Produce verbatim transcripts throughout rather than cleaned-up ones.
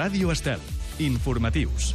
Ràdio Estel. Informatius.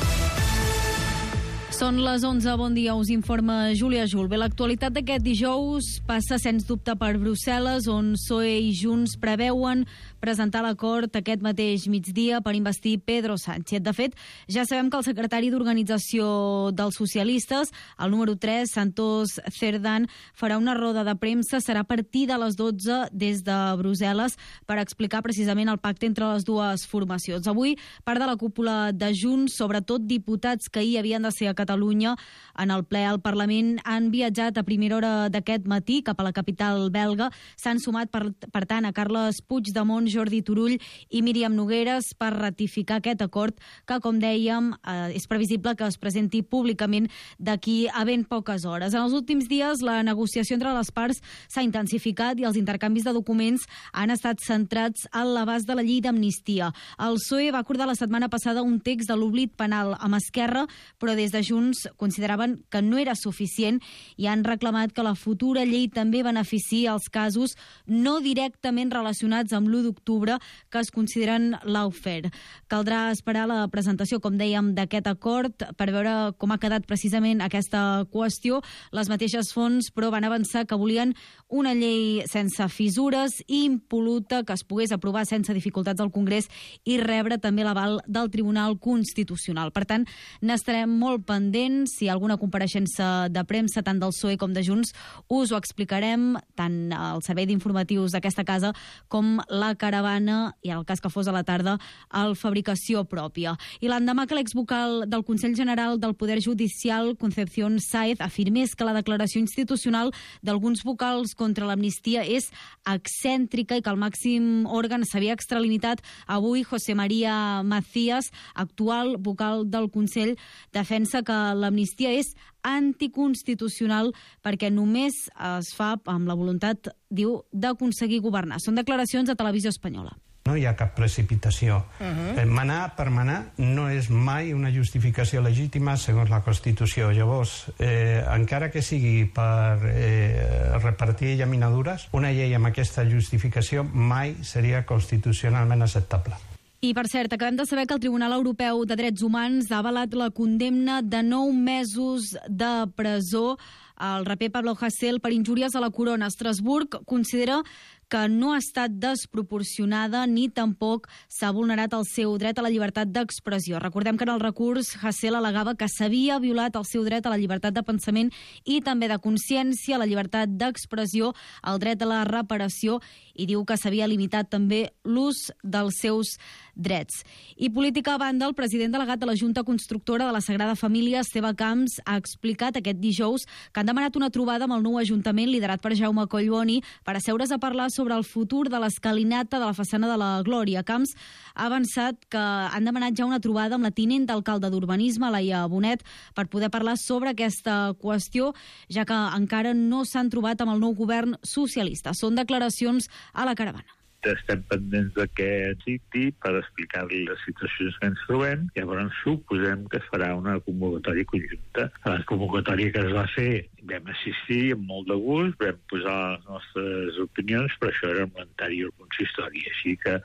Són les onze, bon dia, us informa Júlia Jul. Bé, l'actualitat d'aquest dijous passa sens dubte per Brussel·les, on P S O E i Junts preveuen presentar l'acord aquest mateix migdia per investir Pedro Sánchez. De fet, ja sabem que el secretari d'Organització dels Socialistes, el número tres, Santos Cerdán, farà una roda de premsa, serà a partir de les dotze des de Brussel·les per explicar precisament el pacte entre les dues formacions. Avui, part de la cúpula de Junts, sobretot diputats que ahir havien de ser a Catalunya en el ple al Parlament, han viatjat a primera hora d'aquest matí cap a la capital belga. S'han sumat, per, per tant, a Carles Puigdemont, Jordi Turull i Míriam Nogueres per ratificar aquest acord que, com dèiem, eh, és previsible que es presenti públicament d'aquí a ben poques hores. En els últims dies, la negociació entre les parts s'ha intensificat i els intercanvis de documents han estat centrats en l'abast de la llei d'amnistia. El P S O E va acordar la setmana passada un text de l'oblit penal amb Esquerra, però des de Junts consideraven que no era suficient i han reclamat que la futura llei també beneficiï els casos no directament relacionats amb l'u d'octubre que es consideren lawfare. Caldrà esperar la presentació, com dèiem, d'aquest acord per veure com ha quedat precisament aquesta qüestió. Les mateixes fonts, però, van avançar que volien una llei sense fissures i impol·luta, que es pogués aprovar sense dificultats al Congrés i rebre també l'aval del Tribunal Constitucional. Per tant, n'estarem molt pendents. Si hi ha alguna compareixença de premsa, tant del P S O E com de Junts, us ho explicarem tant al servei d'informatius d'aquesta casa com la Caravana i, en el cas que fos a la tarda, el Fabricació Pròpia. I l'endemà que l'exvocal del Consell General del Poder Judicial, Concepción Sáez, afirmés que la declaració institucional d'alguns vocals contra l'amnistia és excèntrica i que el màxim òrgan s'havia extralimitat, avui José María Macías, actual vocal del Consell, defensa que l'amnistia és anticonstitucional perquè només es fa amb la voluntat, diu, d'aconseguir governar. Són declaracions a Televisió Espanyola. No hi ha cap precipitació. Uh-huh. Manar per manar no és mai una justificació legítima segons la Constitució. Llavors, eh, encara que sigui per eh, repartir llaminadures, una llei amb aquesta justificació mai seria constitucionalment acceptable. I, per cert, acabem de saber que el Tribunal Europeu de Drets Humans ha avalat la condemna de nou mesos de presó al raper Pablo Hasél per injúries a la corona. Estrasburg considera que no ha estat desproporcionada ni tampoc s'ha vulnerat el seu dret a la llibertat d'expressió. Recordem que en el recurs Hasél al·legava que s'havia violat el seu dret a la llibertat de pensament i també de consciència, la llibertat d'expressió, el dret a la reparació, i diu que s'havia limitat també l'ús dels seus drets. I política a banda, el president delegat de la Junta Constructora de la Sagrada Família, Esteve Camps, ha explicat aquest dijous que han demanat una trobada amb el nou Ajuntament liderat per Jaume Collboni per asseure's a parlar sobre el futur de l'escalinata de la façana de la Glòria. Camps ha avançat que han demanat ja una trobada amb la tinent d'alcalde d'Urbanisme, Laia Bonet, per poder parlar sobre aquesta qüestió, ja que encara no s'han trobat amb el nou govern socialista. Són declaracions a la Caravana. Estem pendents de què ens dicti per explicar-li les situacions que ens trobem. Llavors suposem que es farà una convocatòria conjunta. A la convocatòria que es va fer vam assistir amb molt de gust, vam posar les nostres opinions, però això era amb l'anterior consistori. Així que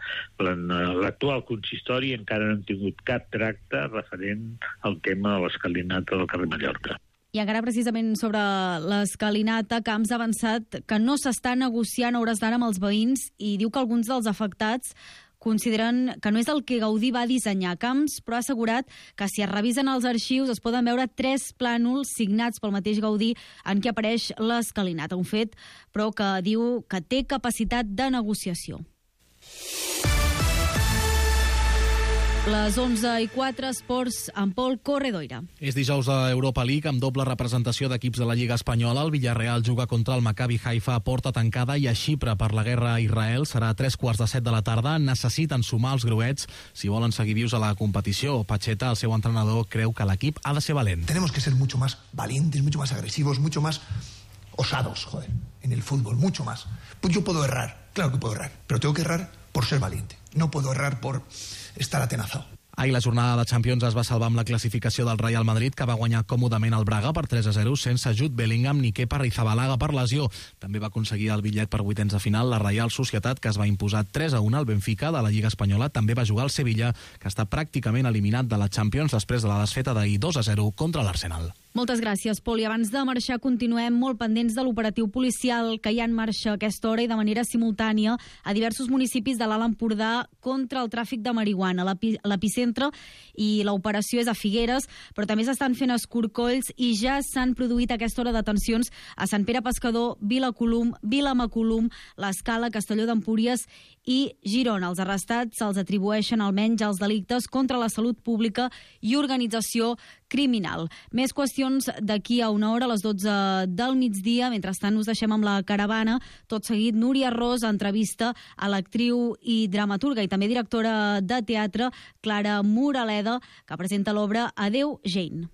l'actual consistori encara no hem tingut cap tracte referent al tema de l'escalinata del carrer Mallorca. I encara precisament sobre l'escalinata, Camps ha avançat que no s'està negociant a hores d'ara amb els veïns i diu que alguns dels afectats consideren que no és el que Gaudí va dissenyar. Camps, però, ha assegurat que si es revisen els arxius es poden veure tres plànols signats pel mateix Gaudí en què apareix l'escalinata. Un fet, però, que diu que té capacitat de negociació. Les onze i quatre, esports, amb Pol Corredoira. És dijous a Europa League amb doble representació d'equips de la Lliga Espanyola. El Villarreal juga contra el Maccabi Haifa a porta tancada i a Xipre per la guerra a Israel. Serà a tres quarts de set de la tarda. Necessiten sumar els gruets si volen seguir vius a la competició. Pacheta, el seu entrenador, creu que l'equip ha de ser valent. Tenemos que ser mucho más valientes, mucho más agresivos, mucho más osados, joder, en el fútbol, mucho más. Pues yo puedo errar, claro que puedo errar, pero tengo que errar por ser valiente. No puedo errar por estar atenazado. Ahir la jornada de Champions es va salvar amb la classificació del Real Madrid, que va guanyar còmodament el Braga per tres a zero, sense Jude Bellingham ni Kepa Arrizabalaga per lesió. També va aconseguir el bitllet per vuitens de final la Reial Societat, que es va imposar tres a un al Benfica de la Lliga Espanyola. També va jugar el Sevilla, que està pràcticament eliminat de la Champions després de la desfeta d'ahir dos a zero contra l'Arsenal. Moltes gràcies, Pol. I abans de marxar continuem molt pendents de l'operatiu policial que hi ha en marxa a aquesta hora i de manera simultània a diversos municipis de l'Alt Empordà contra el tràfic de marihuana. L'epicentre i l'operació és a Figueres, però també s'estan fent escorcolls i ja s'han produït a aquesta hora detencions a Sant Pere Pescador, Vilacolum, Vilamacolum, l'Escala, Castelló d'Empúries i Girona. Els arrestats se'ls atribueixen almenys els delictes contra la salut pública i organització criminal. Més qüestions d'aquí a una hora, a les dotze del migdia. Mentrestant us deixem amb la caravana. Tot seguit, Núria Ros entrevista a l'actriu i dramaturga i també directora de teatre Clara Moraleda, que presenta l'obra Adeu, Jane.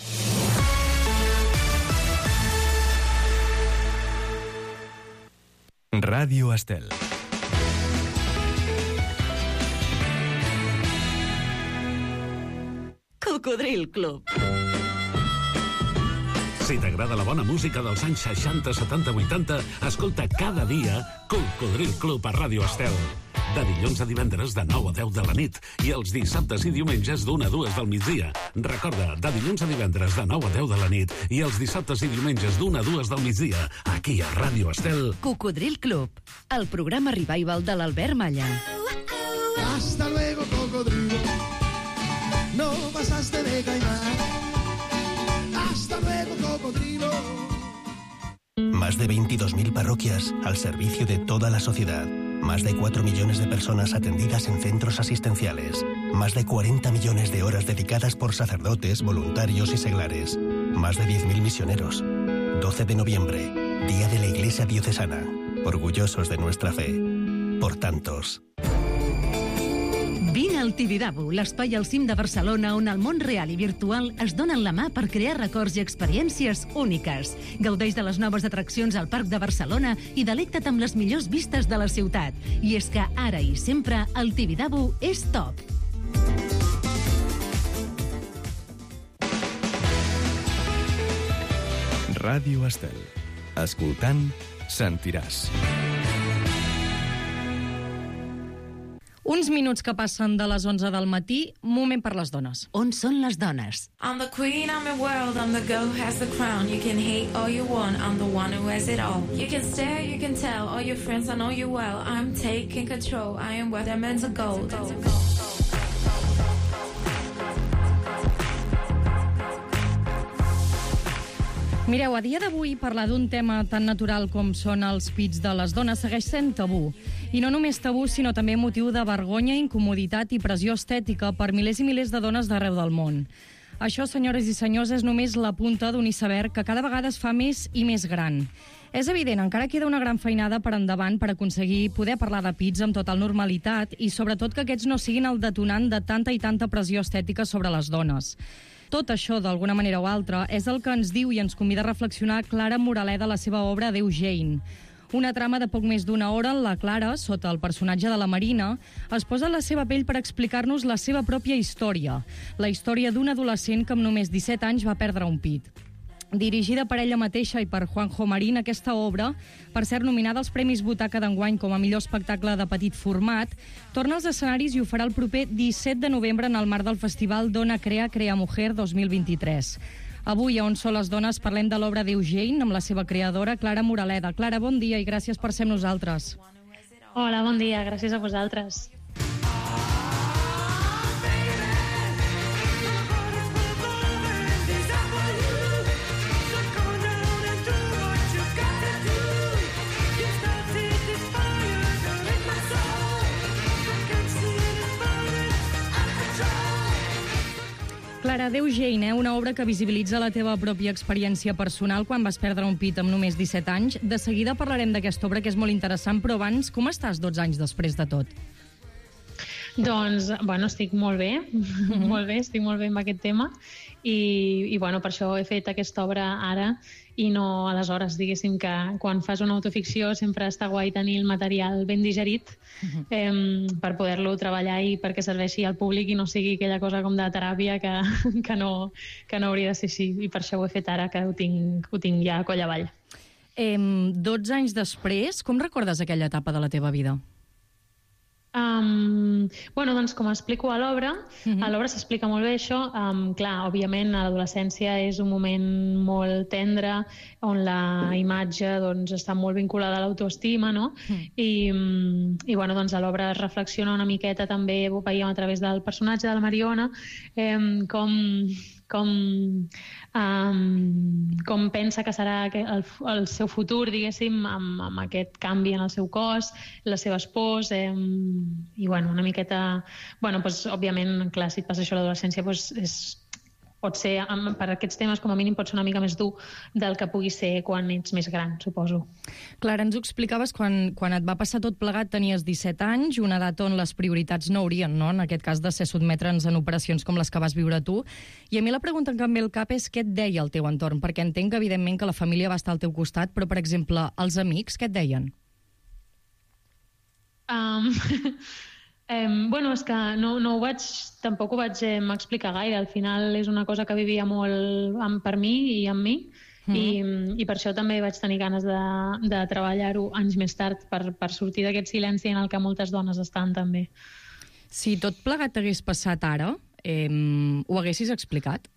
Ràdio Estel. Cocodril Club. Si t'agrada la bona música dels anys seixanta, setanta, vuitanta, escolta cada dia Cocodril Club a Ràdio Estel. De dilluns a divendres de nou a deu de la nit i els dissabtes i diumenges d'una a dues del migdia. Recorda, de dilluns a divendres de nou a deu de la nit i els dissabtes i diumenges d'una a dues del migdia, aquí a Ràdio Estel. Cocodril Club, el programa revival de l'Albert Malla. Hasta luego, cocodrilo. No pasaste de caimán. Hasta luego, cocodrilo. Más de veintidós mil parroquias al servicio de toda la sociedad. Más de cuatro millones de personas atendidas en centros asistenciales. Más de cuarenta millones de horas dedicadas por sacerdotes, voluntarios y seglares. Más de diez mil misioneros. doce de noviembre, Día de la Iglesia Diocesana. Orgullosos de nuestra fe. Por tantos. Vine al Tibidabo, l'espai al cim de Barcelona on el món real i virtual es donen la mà per crear records i experiències úniques. Gaudeix de les noves atraccions al Parc de Barcelona i delecta't amb les millors vistes de la ciutat. I és que ara i sempre el Tibidabo és top. Ràdio Estel. Escoltant, sentiràs. Uns minuts que passen de les onze del matí, moment per les dones. On són les dones? I'm the queen, I'm the world, I'm the girl who has the crown. You can hate all you want, I'm the one who has it all. You can stare, you can tell, all your friends, I know you well. I'm taking control, I am where they're meant to go. Mireu, a dia d'avui parlar d'un tema tan natural com són els pits de les dones segueix sent tabú. I no només tabú, sinó també motiu de vergonya, incomoditat i pressió estètica per milers i milers de dones d'arreu del món. Això, senyores i senyors, és només la punta d'un iceberg que cada vegada es fa més i més gran. És evident, encara queda una gran feinada per endavant per aconseguir poder parlar de pits amb total normalitat i sobretot que aquests no siguin el detonant de tanta i tanta pressió estètica sobre les dones. Tot això, d'alguna manera o altra, és el que ens diu i ens convida a reflexionar Clara Moraleda a la seva obra Adeu, Jane. Una trama de poc més d'una hora en la Clara, sota el personatge de la Marina, es posa en la seva pell per explicar-nos la seva pròpia història, la història d'un adolescent que amb només disset anys va perdre un pit. Dirigida per ella mateixa i per Juanjo Marín, aquesta obra, per ser nominada als Premis Butaca d'enguany com a millor espectacle de petit format, torna als escenaris i ho farà el proper disset de novembre en el marc del festival Dona Crea Crea Mujer dos mil vint-i-tres. Avui, a On són les dones, parlem de l'obra Adeu, Jane, amb la seva creadora, Clara Moraleda. Clara, bon dia i gràcies per ser amb nosaltres. Hola, bon dia, gràcies a vosaltres. Clara, Adeu, Jane, eh? Una obra que visibilitza la teva pròpia experiència personal quan vas perdre un pit amb només disset anys. De seguida parlarem d'aquesta obra, que és molt interessant, però abans, com estàs dotze anys després de tot? Doncs, bueno, estic molt bé, mm-hmm. molt bé, estic molt bé amb aquest tema i, i bueno, per això he fet aquesta obra ara i no aleshores, diguéssim, que quan fas una autoficció sempre està guai tenir el material ben digerit uh-huh. eh, per poder-lo treballar i perquè serveixi al públic i no sigui aquella cosa com de teràpia que, que, no, que no hauria de ser així, i per això ho he fet ara, que ho tinc, ho tinc ja a coll avall. Eh, dotze anys després, com recordes aquella etapa de la teva vida? Um, bueno, doncs com explico a l'obra, uh-huh. a l'obra s'explica molt bé això. Um, clar, òbviament l'adolescència és un moment molt tendre on la imatge doncs, està molt vinculada a l'autoestima, no? Uh-huh. I, um, i bueno, doncs a l'obra es reflexiona una miqueta també, ho veiem a través del personatge de la Mariona, eh, com... com, um, com pensa que serà el, el seu futur, diguéssim, amb, amb aquest canvi en el seu cos, les seves pors, eh, i bueno, una miqueta... Bueno, doncs, òbviament, clar, si et passa això a l'adolescència, doncs és... pot ser, per aquests temes, com a mínim, pot ser una mica més dur del que pugui ser quan ets més gran, suposo. Clara, ens ho explicaves, quan, quan et va passar tot plegat tenies disset anys, una edat on les prioritats no haurien, no? En aquest cas de ser sotmetre'ns en operacions com les que vas viure tu. I a mi la pregunta que em ve al cap és què et deia el teu entorn, perquè entenc que, evidentment, que la família va estar al teu costat, però, per exemple, els amics, què et deien? Um... Um, bueno, és que no, no ho vaig, tampoc ho vaig eh, explicar gaire. Al final és una cosa que vivia molt amb, per mi i amb mi, mm. i, i per això també vaig tenir ganes de, de treballar-ho anys més tard per, per sortir d'aquest silenci en el que moltes dones estan també. Si tot plegat t'hagués passat ara, eh, ho haguessis explicat?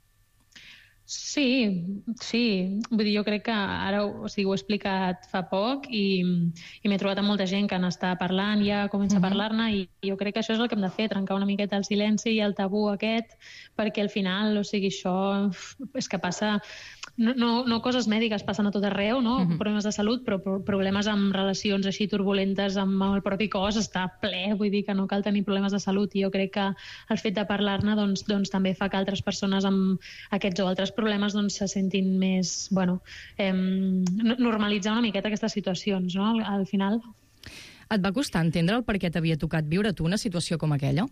Sí, sí. Vull dir, jo crec que ara o sigui, ho he explicat fa poc i, i m'he trobat amb molta gent que n'està parlant, ja comença uh-huh. a parlar-ne, i jo crec que això és el que hem de fer, trencar una miqueta el silenci i el tabú aquest, perquè al final, o sigui, això és que passa... No, no, no coses mèdiques, passen a tot arreu, no? Uh-huh. Problemes de salut, però problemes amb relacions així turbulentes amb el propi cos està ple, vull dir que no cal tenir problemes de salut, i jo crec que el fet de parlar-ne doncs, doncs, també fa que altres persones amb aquests o altres problemes doncs, se sentin més, bueno, eh, normalitzar una miqueta aquestes situacions, no? Al, al final. Et va costar entendre el per què t'havia tocat viure tu una situació com aquella?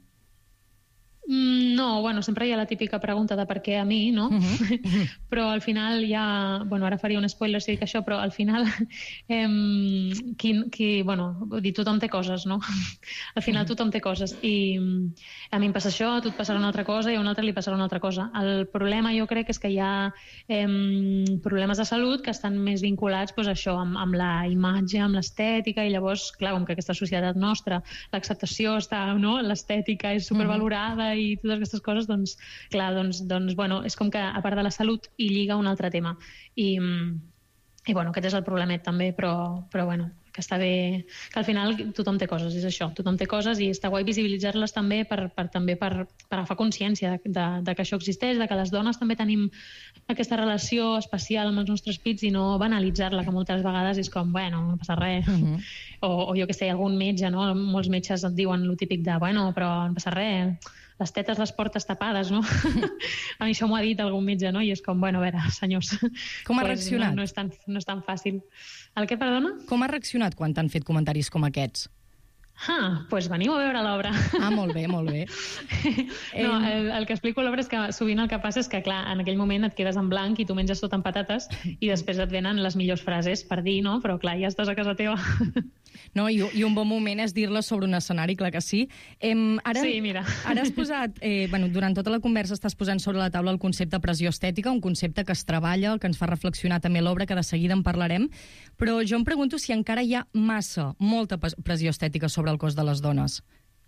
No, bueno, sempre hi ha la típica pregunta de per què a mi, no? Uh-huh. Però al final ja... Bueno, ara faria un spoiler si dic això, però al final... Eh, qui, qui, bueno, vull dir, tothom té coses, no? Al final tothom té coses. I a mi em passa això, a tu et passarà una altra cosa i a un altre li passarà una altra cosa. El problema jo crec és que hi ha eh, problemes de salut que estan més vinculats pues, això, amb, amb la imatge, amb l'estètica, i llavors, clar, com que aquesta societat nostra, l'acceptació està, no? L'estètica és supervalorada, i totes aquestes coses, doncs, clar, doncs, doncs, bueno, és com que a part de la salut hi lliga un altre tema. I, i bueno, aquest és el problemet també, però, però bueno, que està bé, que al final tothom té coses, és això, tothom té coses, i està guai visibilitzar-les també per, per, també per, per agafar consciència de, de, de que això existeix, de que les dones també tenim aquesta relació especial amb els nostres pits i no banalitzar-la, que moltes vegades és com, bueno, no passa res. Uh-huh. o, o jo que sé, algun metge, no? Molts metges et diuen el típic de, bueno, però no passa res, les tetes les portes tapades, no? A mi això m'ho ha dit algun metge, no? I és com, bueno, a veure, senyors... Com ha pues reaccionat? No, no, és tan, no és tan fàcil. El què, perdona? Com ha reaccionat quan t'han fet comentaris com aquests? Ah, doncs pues veniu a veure l'obra. Ah, molt bé, molt bé. No, el, el que explico a l'obra és que sovint el que passa és que, clar, en aquell moment et quedes en blanc i tu menges tot amb patates i després et venen les millors frases per dir, no? Però, clar, ja estàs a casa teva. No, i, i un bon moment és dir-les sobre un escenari, clar que sí. Em, ara, sí, mira. Ara has posat, eh, bueno, durant tota la conversa estàs posant sobre la taula el concepte pressió estètica, un concepte que es treballa, el que ens fa reflexionar també l'obra, que de seguida en parlarem, però jo em pregunto si encara hi ha massa, molta pressió estètica sobre el cos de les dones.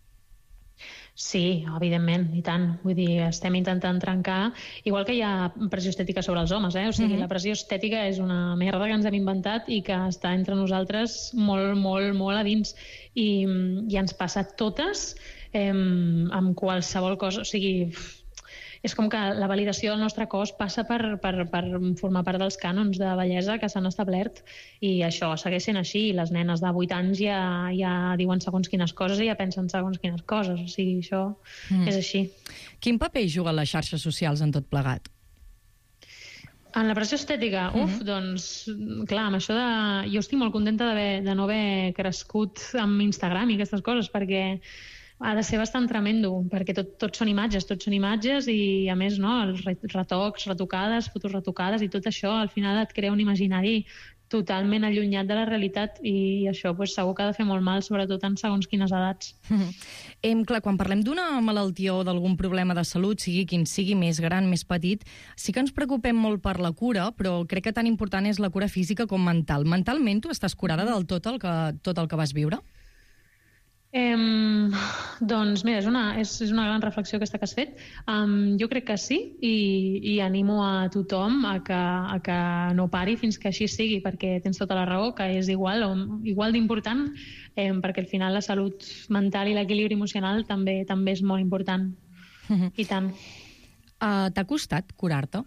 Sí, evidentment, i tant. Vull dir, estem intentant trencar, igual que hi ha pressió estètica sobre els homes, eh? O sigui, uh-huh. la pressió estètica és una merda que ens hem inventat i que està entre nosaltres molt, molt, molt a dins. I, i ens passa totes eh, amb qualsevol cosa. O sigui, és com que la validació del nostre cos passa per, per, per formar part dels cànons de bellesa que s'han establert, i això segueix sent així. Les nenes de vuit anys ja, ja diuen segons quines coses i ja pensen segons quines coses. O sigui, això mm. és així. Quin paper juguen les xarxes socials en tot plegat? En la pressió estètica, uf, mm-hmm. doncs, clar, amb això de... Jo estic molt contenta de no haver crescut amb Instagram i aquestes coses, perquè ha de ser bastant tremendo, perquè tot, tot són imatges, tot són imatges i, a més, no, els retocs, retocades, fotos retocades i tot això, al final et crea un imaginari totalment allunyat de la realitat i això pues, segur que ha de fer molt mal, sobretot en segons quines edats. Em, clar, quan parlem d'una malaltia o d'algun problema de salut, sigui quin sigui, més gran, més petit, sí que ens preocupem molt per la cura, però crec que tan important és la cura física com mental. Mentalment tu estàs curada del tot el que, tot el que vas viure? Eh, doncs mira, és una, és, és una gran reflexió aquesta que has fet. Um, jo crec que sí i, i animo a tothom a que, a que no pari fins que així sigui, perquè tens tota la raó, que és igual, o, igual d'important, eh, perquè al final la salut mental i l'equilibri emocional també també és molt important. Uh-huh. I tant. Uh, T'ha costat curar-te?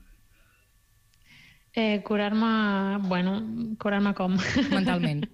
Eh, curar-me... Bueno, curar-me com? Mentalment.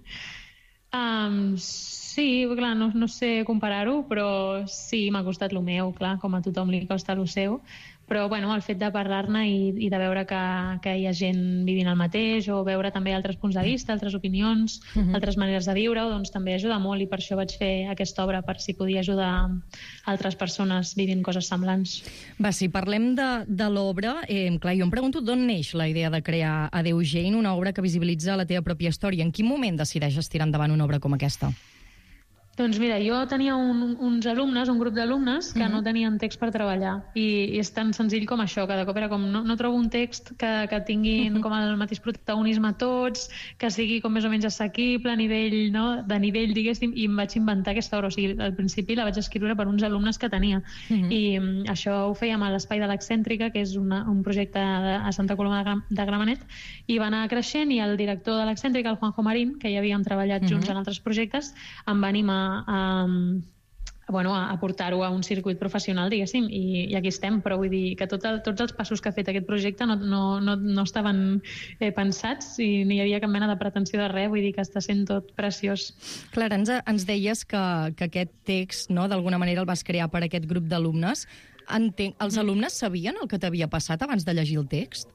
Um, sí, clar, no, no sé comparar-ho, però sí, m'ha costat el meu, clar, com a tothom li costa el seu, però bueno, el fet de parlar-ne i, i de veure que, que hi ha gent vivint el mateix, o veure també altres punts de vista, altres opinions, uh-huh. altres maneres de viure-ho, doncs també ajuda molt, i per això vaig fer aquesta obra, per si podia ajudar altres persones vivint coses semblants. Va, si parlem de, de l'obra, eh, clar, jo em pregunto d'on neix la idea de crear Adéu Jane, una obra que visibilitza la teva pròpia història. En quin moment decideixes tirar endavant una obra com aquesta? Doncs mira, jo tenia un, uns alumnes, un grup d'alumnes que uh-huh. no tenien text per treballar i, i és tan senzill com això, cada cop era com no, no trobo un text que, que tinguin uh-huh. com el mateix protagonisme tots, que sigui com més o menys assequible a nivell, no? de nivell, diguéssim, i em vaig inventar aquesta obra. O sigui, al principi la vaig escriure per uns alumnes que tenia uh-huh. i um, això ho fèiem a l'Espai de l'Excèntrica, que és una, un projecte de, a Santa Coloma de, de Gramenet, i va anar creixent i el director de l'Excèntrica, el Juanjo Marín, que ja havíem treballat uh-huh. junts en altres projectes, em va animar a, bueno, a portar-ho a un circuit professional, diguéssim, i, i aquí estem, però vull dir que tot el, tots els passos que ha fet aquest projecte no, no, no, no estaven eh, pensats i no hi havia cap mena de pretensió de res, vull dir que està sent tot preciós. Clara, ens, ens deies que, que aquest text, no, d'alguna manera el vas crear per aquest grup d'alumnes. Entenc, els alumnes sabien el que t'havia passat abans de llegir el text?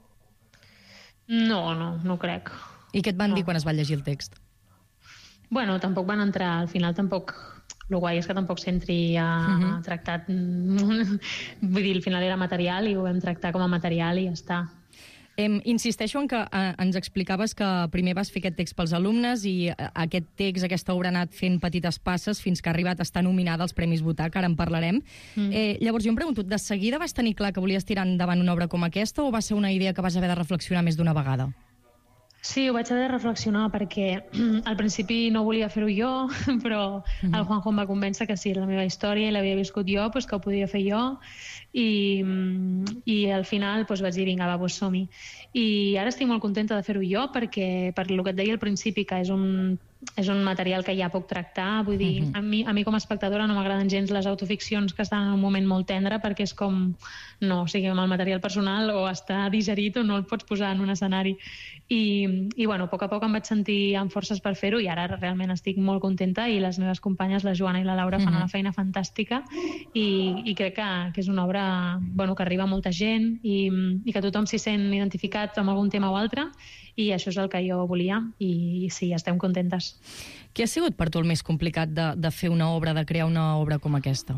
No, no, no crec. I què et van no. dir quan es va llegir el text? Bueno, tampoc van entrar, al final tampoc... El guai és que tampoc s'entri a, uh-huh. a tractat... Vull dir, al final era material i ho vam tractar com a material i ja està. Em, insisteixo en que eh, ens explicaves que primer vas fer aquest text pels alumnes i eh, aquest text, aquesta obra ha anat fent petites passes fins que ha arribat a estar nominada als Premis Votar, que ara en parlarem. Mm. Eh, llavors jo em pregunto, de seguida vas tenir clar que volies tirar endavant una obra com aquesta o va ser una idea que vas haver de reflexionar més d'una vegada? Sí, ho vaig haver de reflexionar perquè al principi no volia fer-ho jo, però mm-hmm. el Juanjo em va convèncer que sí, la meva història i l'havia viscut jo, doncs que ho podia fer jo i, i al final doncs vaig dir, vinga, va, doncs som-hi. I ara estic molt contenta de fer-ho jo perquè, per el que et deia al principi, que és un, és un material que ja puc tractar, vull dir, mm-hmm. a, mi, a mi com a espectadora no m'agraden gens les autoficcions que estan en un moment molt tendre perquè és com, no, o sigui, amb el material personal o està digerit o no el pots posar en un escenari. I, i bueno, a poc a poc em vaig sentir amb forces per fer-ho i ara realment estic molt contenta i les meves companyes, la Joana i la Laura, fan mm-hmm. una feina fantàstica i, i crec que, que és una obra bueno, que arriba a molta gent i, i que tothom s'hi sent identificat amb algun tema o altre i això és el que jo volia i sí, estem contentes. Què ha sigut per tu el més complicat de, de fer una obra, de crear una obra com aquesta?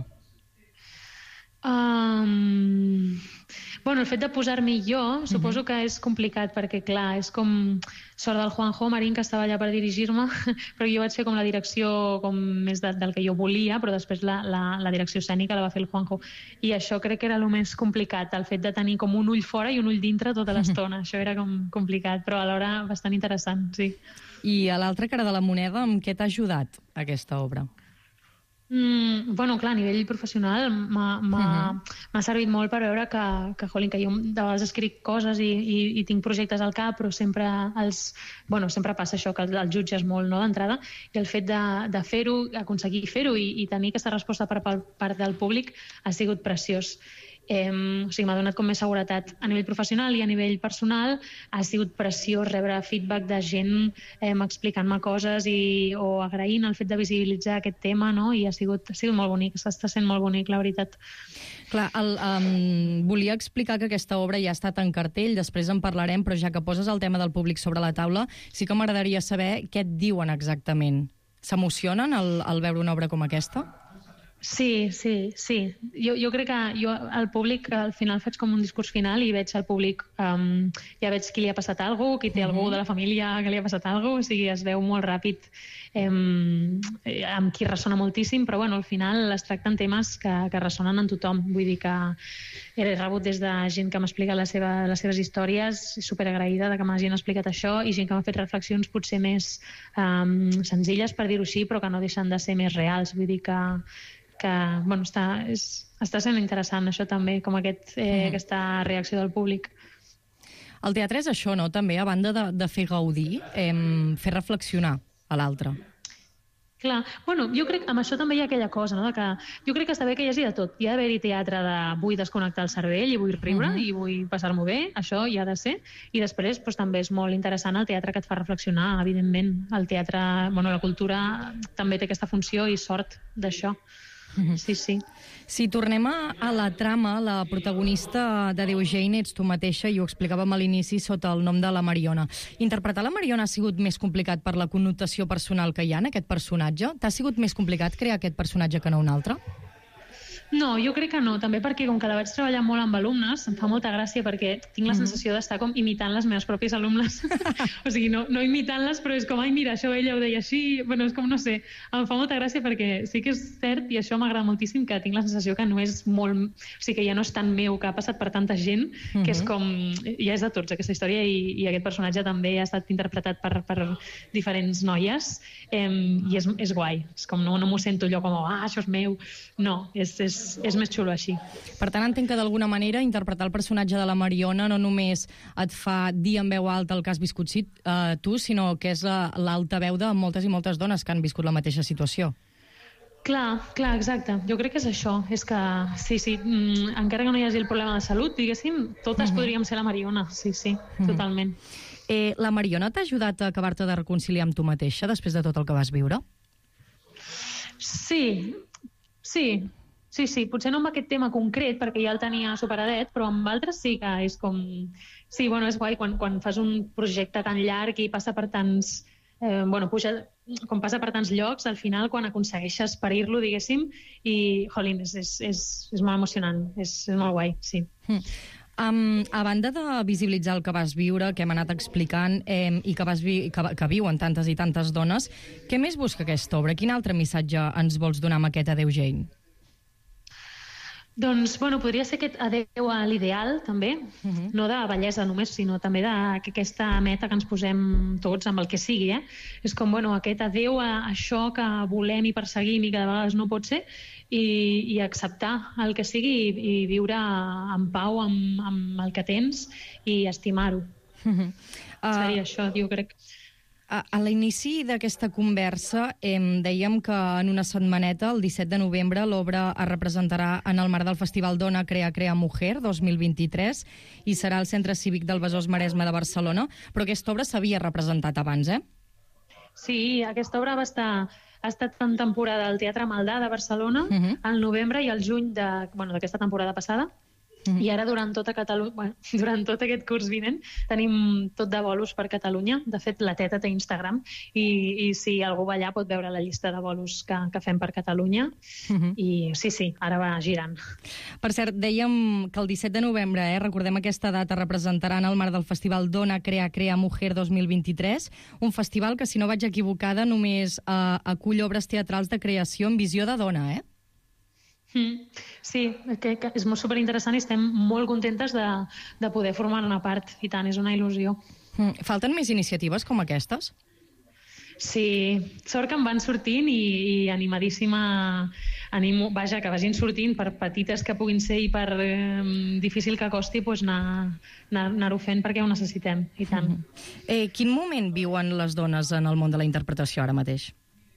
Um, bueno, el fet de posar-m'hi jo suposo que és complicat perquè, clar, és com sort del Juanjo Marín que estava allà per dirigir-me, però jo vaig fer com la direcció com més de, del que jo volia, però després la, la, la direcció escènica la va fer el Juanjo. I això crec que era el més complicat, el fet de tenir com un ull fora i un ull dintre tota l'estona. Això era com complicat, però alhora bastant interessant, sí. I a l'altra cara de la moneda, amb què t'ha ajudat aquesta obra? Mm, bueno, clar, a nivell professional m'ha uh-huh. servit molt per veure que, que, jolín, que jo de vegades escric coses i, i, i tinc projectes al cap, però sempre els, bueno, sempre passa això, que els jutges molt, no, d'entrada, i el fet de, de fer-ho, aconseguir fer-ho i, i tenir aquesta resposta per part del públic ha sigut preciós. Eh, o sigui, m'ha donat com més seguretat a nivell professional i a nivell personal. Ha sigut preciós rebre feedback de gent eh, explicant-me coses i, o agraint el fet de visibilitzar aquest tema, no? I ha sigut, ha sigut molt bonic, s'està sent molt bonic, la veritat. Clar, el, um, volia explicar que aquesta obra ja ha estat en cartell, després en parlarem, però ja que poses el tema del públic sobre la taula, sí que m'agradaria saber què et diuen exactament. S'emocionen al, al veure una obra com aquesta? Sí, sí, sí. Jo, jo crec que jo al públic al final faig com un discurs final i veig al públic, um, ja veig qui li ha passat alguna cosa, qui té uh-huh. algú de la família que li ha passat alguna cosa, o sigui, es veu molt ràpid um, amb qui ressona moltíssim, però bueno, al final es tracten temes que, que ressonen en tothom. Vull dir que he rebut des de gent que m'ha explicat la seva, les seves històries, superagraïda de que m'hagin explicat això, i gent que m'ha fet reflexions potser més um, senzilles, per dir-ho així, però que no deixen de ser més reals. Vull dir que que bueno, està, és, està sent interessant això també, com aquest, eh, mm. aquesta reacció del públic. El teatre és això, no? També, a banda de, de fer gaudir, eh, fer reflexionar a l'altre. Clar, bueno, jo crec que amb això també hi ha aquella cosa, no? De que jo crec que està bé que hi hagi de tot. Hi ha d'haver-hi teatre de vull desconnectar el cervell i vull riure uh-huh. i vull passar-m'ho bé, això hi ha de ser. I després doncs, també és molt interessant el teatre que et fa reflexionar, evidentment. El teatre, bueno, la cultura també té aquesta funció i sort d'això. Sí, sí. Si tornem a, a la trama, la protagonista de Déu Jane ets tu mateixa, i ho explicàvem a l'inici sota el nom de la Mariona. Interpretar la Mariona ha sigut més complicat per la connotació personal que hi ha en aquest personatge? T'ha sigut més complicat crear aquest personatge que no un altre? No, jo crec que no, també perquè com que la vaig treballar molt amb alumnes, em fa molta gràcia perquè tinc la sensació d'estar com imitant les meves pròpies alumnes. O sigui, no, no imitant-les, però és com, ai, mira, això ella ho deia així, bueno, és com, no sé, em fa molta gràcia perquè sí que és cert, i això m'agrada moltíssim, que tinc la sensació que no és molt... O sigui, que ja no és tan meu, que ha passat per tanta gent, que és com... Ja és de tots, aquesta història, i, i aquest personatge també ha estat interpretat per, per diferents noies, eh, i és, és guai. És com, no, no m'ho sento jo com, ah, això és meu. No, és, és És, és més xulo així. Per tant, entenc que d'alguna manera interpretar el personatge de la Mariona no només et fa dir en veu alta el que has viscut sí, eh, tu, sinó que és l'alta veu de moltes i moltes dones que han viscut la mateixa situació. Clar, clar, exacte. Jo crec que és això. És que, sí, sí, mm, encara que no hi hagi el problema de salut, diguéssim, totes uh-huh. podríem ser la Mariona. Sí, sí, uh-huh. totalment. Eh, la Mariona t'ha ajudat a acabar-te de reconciliar amb tu mateixa després de tot el que vas viure? Sí, sí. Sí, sí, potser no amb aquest tema concret, perquè ja el tenia superadet, però amb altres sí que és com... Sí, bueno, és guai quan, quan fas un projecte tan llarg i passa per tants... Eh, bueno, puja, com passa per tants llocs, al final, quan aconsegueixes parir-lo, diguéssim, i, jolín, és, és, és, és molt emocionant, és, és molt guai, sí. Mm. Um, a banda de visibilitzar el que vas viure, que hem anat explicant, eh, i que, vas vi que, que viuen tantes i tantes dones, què més busca aquesta obra? Quin altre missatge ens vols donar amb aquest Adéu Jane? Doncs, bueno, podria ser aquest adéu a l'ideal, també, uh-huh. no de bellesa només, sinó també d'aquesta meta que ens posem tots amb el que sigui, eh? És com, bueno, aquest adéu a això que volem i perseguim i que de vegades no pot ser, i, i acceptar el que sigui i, i viure en pau amb, amb el que tens i estimar-ho. Uh-huh. Uh... Seria això, jo crec. A, a l'inici d'aquesta conversa eh, dèiem que en una setmaneta, el disset de novembre, l'obra es representarà en el marc del Festival Dona Crea Crea Mujer dos mil vint-i-tres i serà al Centre Cívic del Besòs Maresme de Barcelona, però aquesta obra s'havia representat abans, eh? Sí, aquesta obra va estar... ha estat en temporada al Teatre Maldà de Barcelona, uh-huh. al novembre i al juny de, bueno, d'aquesta temporada passada. Mm-hmm. I ara durant tota Catalunya, bueno, durant tot aquest curs vinent tenim tot de bolos per Catalunya. De fet, la Teta té Instagram i, i si algú va allà pot veure la llista de bolos que, que fem per Catalunya. Mm-hmm. I sí, sí, ara va girant. Per cert, dèiem que el disset de novembre, eh, recordem aquesta data, representaran al marc del Festival Dona Crea Crea Mujer dos mil vint-i-tres, un festival que, si no vaig equivocada, només eh, acull obres teatrals de creació en visió de dona, eh? Mm. Sí, que, que és molt superinteressant i estem molt contentes de, de poder formar una part, i tant, és una il·lusió. Mm. Falten més iniciatives com aquestes? Sí, sort que em van sortint i, i animadíssima, animo, vaja, que vagin sortint, per petites que puguin ser i per eh, difícil que costi, doncs anar, anar, anar-ho fent perquè ho necessitem, i tant. Mm. Eh, quin moment viuen les dones en el món de la interpretació ara mateix?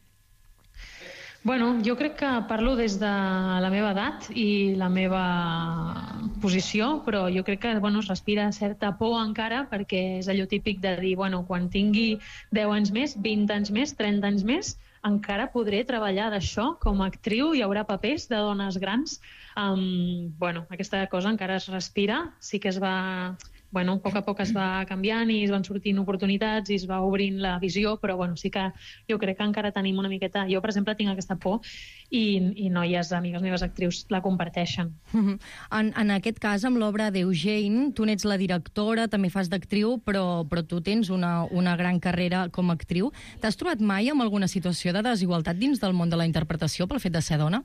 Bueno, jo crec que parlo des de la meva edat i la meva posició, però jo crec que bueno, es respira certa por encara, perquè és allò típic de dir, bueno, quan tingui deu anys més, vint anys més, trenta anys més, encara podré treballar d'això com a actriu, hi haurà papers de dones grans. Um, bueno, aquesta cosa encara es respira, sí que es va bueno, a poc a poc es va canviant i es van sortint oportunitats i es va obrint la visió, però bueno, sí que jo crec que encara tenim una miqueta... Jo, per exemple, tinc aquesta por i, i noies, amigues meves actrius, la comparteixen. En, en aquest cas, amb l'obra d'Eugène, tu n'ets la directora, també fas d'actriu, però, però tu tens una, una gran carrera com a actriu. T'has trobat mai amb alguna situació de desigualtat dins del món de la interpretació pel fet de ser dona?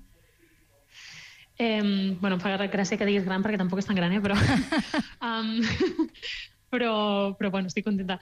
Eh, bueno, em fa gràcia que diguis gran perquè tampoc és tan gran, eh? Però, um, però, però bueno, estic contenta.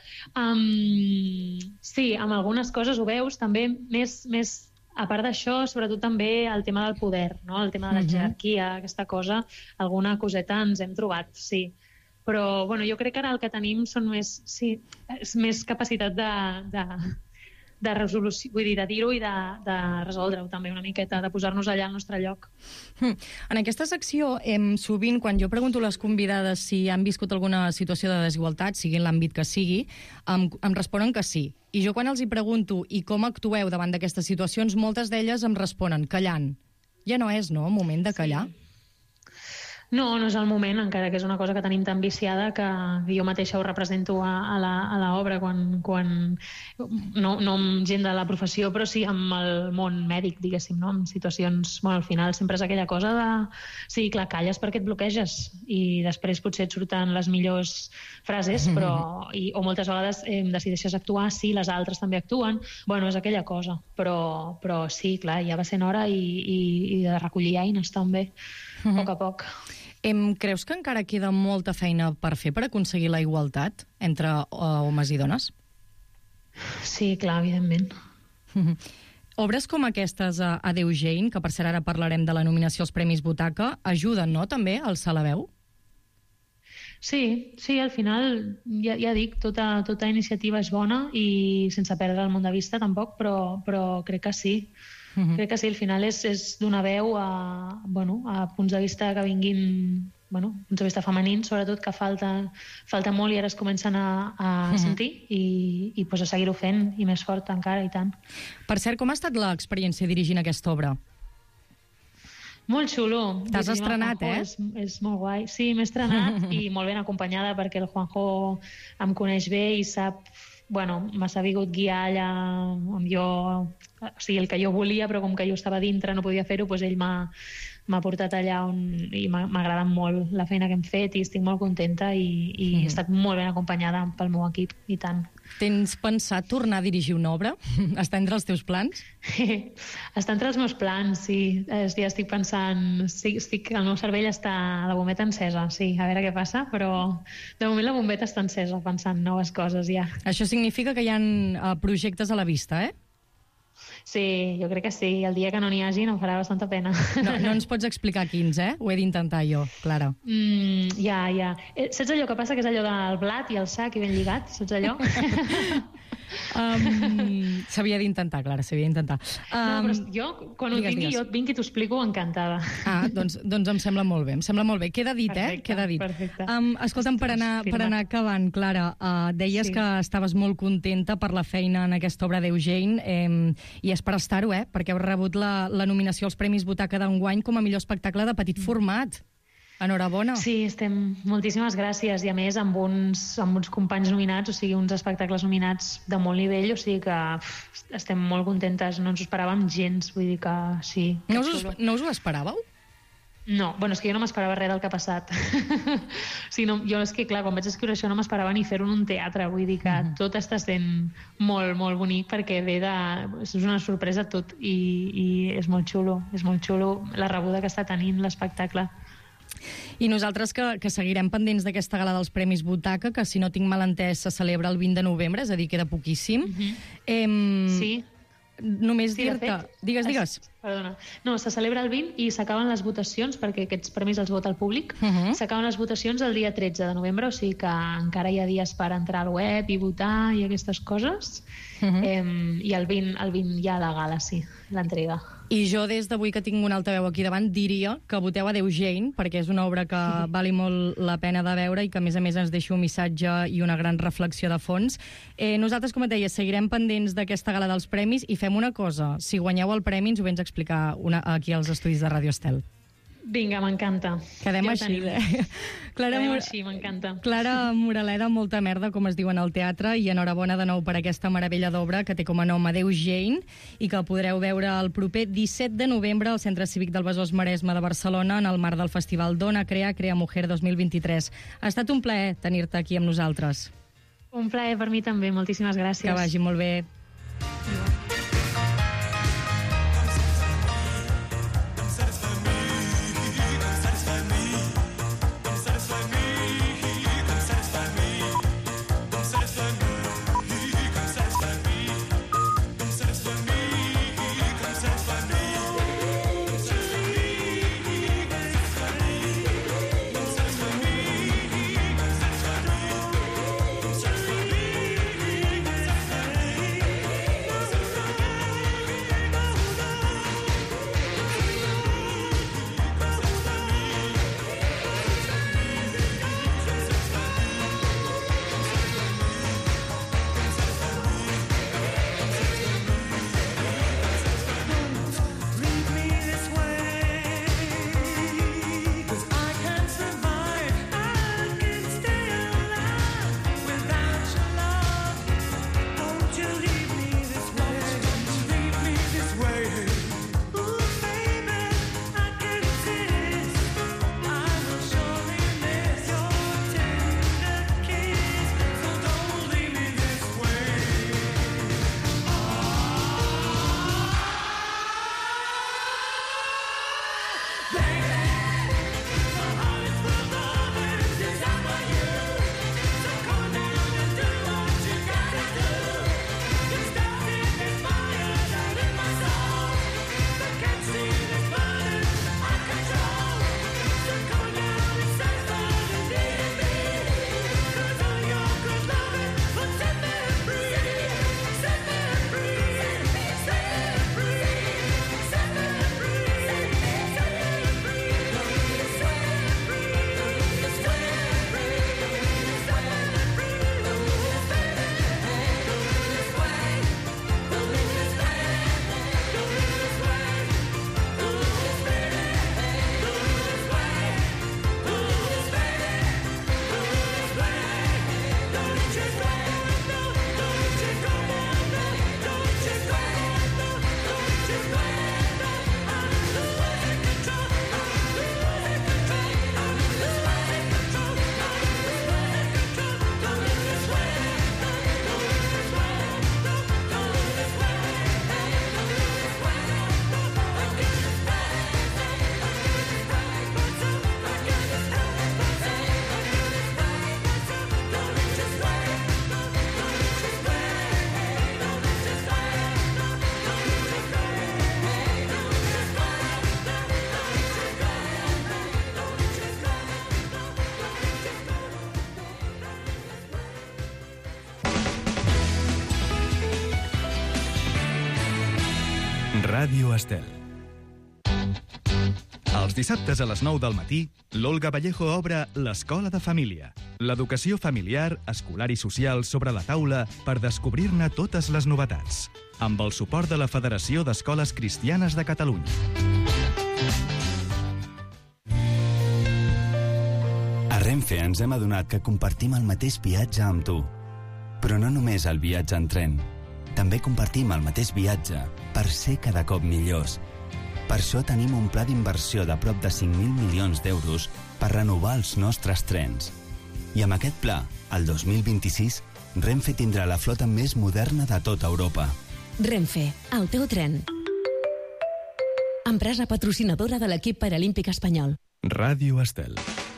Um, sí, amb algunes coses ho veus, també més, més a part d'això, sobretot també el tema del poder, no? El tema de la jerarquia, aquesta cosa, alguna coseta ens hem trobat, sí. Però bueno, jo crec que ara el que tenim són més, sí, és més capacitat de... de de resolució, vull dir, de dir-ho i de, de resoldre-ho també una miqueta, de posar-nos allà al nostre lloc. En aquesta secció, em, sovint, quan jo pregunto a les convidades si han viscut alguna situació de desigualtat, sigui en l'àmbit que sigui, em, em responen que sí. I jo quan els hi pregunto i com actueu davant d'aquestes situacions, moltes d'elles em responen callant. Ja no és, no?, moment de callar? Sí. No, no és el moment, encara que és una cosa que tenim tan viciada que jo mateixa ho represento a, a l'obra quan, quan no, no amb gent de la professió, però sí amb el món mèdic, diguéssim, no? En situacions... Bueno, al final sempre és aquella cosa de... Sí, clar, calles perquè et bloqueges i després potser et surten les millors frases, però... I, o moltes vegades eh, decideixes actuar, sí, les altres també actuen. Bueno, és aquella cosa, però, però sí, clar, ja va sent hora i, i, i de recollir eines també, a poc a poc. Em, creus que encara queda molta feina per fer per aconseguir la igualtat entre uh, homes i dones? Sí, clar, evidentment. Obres com aquestes a, a d'Eugène, que per cert ara parlarem de la nominació als Premis Butaca, ajuden, no?, també a alçar la veu? Sí, sí, al final, ja, ja dic, tota, tota iniciativa és bona i sense perdre el món de vista tampoc, però, però crec que sí. Uh-huh. Crec que sí, al final és, és donar veu a, bueno, a punts de vista que vinguin, bueno, punts de vista femenins, sobretot, que falta, falta molt i ara es comencen a, a uh-huh. sentir i, i pues, a seguir-ho fent i més fort encara i tant. Per cert, com ha estat l'experiència dirigint aquesta obra? Molt xulo. T'has estrenat, eh? És, és molt guai. Sí, m'he estrenat i molt ben acompanyada perquè el Juanjo em coneix bé i sap... Bueno, m'ha sabut guiar allà on jo... O sigui, el que jo volia, però com que jo estava dintre no podia fer-ho, doncs ell m'ha m'ha portat allà on... I m'ha agradat molt la feina que hem fet i estic molt contenta i, i mm. he estat molt ben acompanyada pel meu equip, i tant. Tens pensat tornar a dirigir una obra? Està entre els teus plans? Està entre els meus plans, sí. Ja estic pensant... Sí, estic, el meu cervell està la bombeta encesa, sí, a veure què passa, però de moment la bombeta està encesa, pensant noves coses ja. Això significa que hi ha uh, projectes a la vista, eh? Sí, jo crec que sí. El dia que no n'hi hagi no em farà bastanta pena. No, no ens pots explicar quins, eh? Ho he d'intentar jo, Clara. Mm, ja, ja. Eh, saps allò que passa, que és allò del blat i el sac i ben lligat? Saps allò? um, s'havia d'intentar, Clara, s'havia d'intentar. Um, no, però jo, quan ho digues, tingui, digues. jo et vinc i t'ho explico encantada. Ah, doncs, doncs em sembla molt bé, em sembla molt bé. Queda dit, perfecte, eh? Queda dit. Perfecte. Um, escolta'm, per anar, per anar acabant, Clara, uh, deies sí. que estaves molt contenta per la feina en aquesta obra d'Eugène, eh, i és per estar-ho, eh? Perquè heu rebut la, la nominació als Premis Butaca d'enguany com a millor espectacle de petit format. Enhorabona. Sí, estem... Moltíssimes gràcies. I a més, amb uns, amb uns companys nominats, o sigui, uns espectacles nominats de molt nivell, o sigui que uf, estem molt contentes. No ens ho esperàvem gens, vull dir que sí. Que no, us, no us ho esperàveu? No, bueno, és que jo no m'esperava res del que ha passat. Sí, no, jo és que, clar, quan vaig escriure això no m'esperava ni fer-ho en un teatre, vull dir que uh-huh. tot està sent molt, molt bonic perquè ve de... És una sorpresa tot i, i és molt xulo, és molt xulo la rebuda que està tenint l'espectacle. I nosaltres que, que seguirem pendents d'aquesta gala dels Premis Butaca, que si no tinc mal entès se celebra el vint de novembre, és a dir, queda poquíssim. Uh-huh. Em... Sí. Només sí, dir-te... Fet, digues, digues. Es, perdona. No, se celebra el vint i s'acaben les votacions, perquè aquests premis els vota el públic. Uh-huh. S'acaben les votacions el dia tretze de novembre, o sigui que encara hi ha dies per entrar al web i votar i aquestes coses. Uh-huh. eh, I el vint, el vint hi ha la gala, sí, l'entrega. I jo, des d'avui que tinc un altaveu aquí davant, diria que voteu a d'Eugène, perquè és una obra que sí. vali molt la pena de veure i que, a més a més, ens deixa un missatge i una gran reflexió de fons. Eh, nosaltres, com et deia, seguirem pendents d'aquesta gala dels premis i fem una cosa. Si guanyeu el premi, ens ho vens a explicar una, aquí als estudis de Ràdio Estel. Vinga, m'encanta. Quedem Ja ho així, tenim. eh? Clara, Quedem Mor- així, m'encanta. Clara Moraleda, molta merda, com es diuen al teatre, i enhorabona de nou per aquesta meravella d'obra que té com a nom Adéu Jane i que podreu veure el proper disset de novembre al Centre Cívic del Besòs Maresme de Barcelona en el marc del Festival Dona Crea Crea Mujer dos mil vint-i-tres. Ha estat un plaer tenir-te aquí amb nosaltres. Un plaer per mi també, moltíssimes gràcies. Que vagi molt bé. Ràdio Estel. Els dissabtes a les nou del matí, l'Olga Vallejo obre l'Escola de Família. L'educació familiar, escolar i social sobre la taula per descobrir-ne totes les novetats. Amb el suport de la Federació d'Escoles Cristianes de Catalunya. A Renfe ens hem adonat que compartim el mateix viatge amb tu. Però no només el viatge en tren. També compartim el mateix viatge per ser cada cop millors. Per això tenim un pla d'inversió de prop de cinc mil milions d'euros per renovar els nostres trens. I amb aquest pla, el dos mil vint-i-sis, Renfe tindrà la flota més moderna de tota Europa. Renfe, el teu tren. Empresa patrocinadora de l'equip paralímpic espanyol. Ràdio Estel.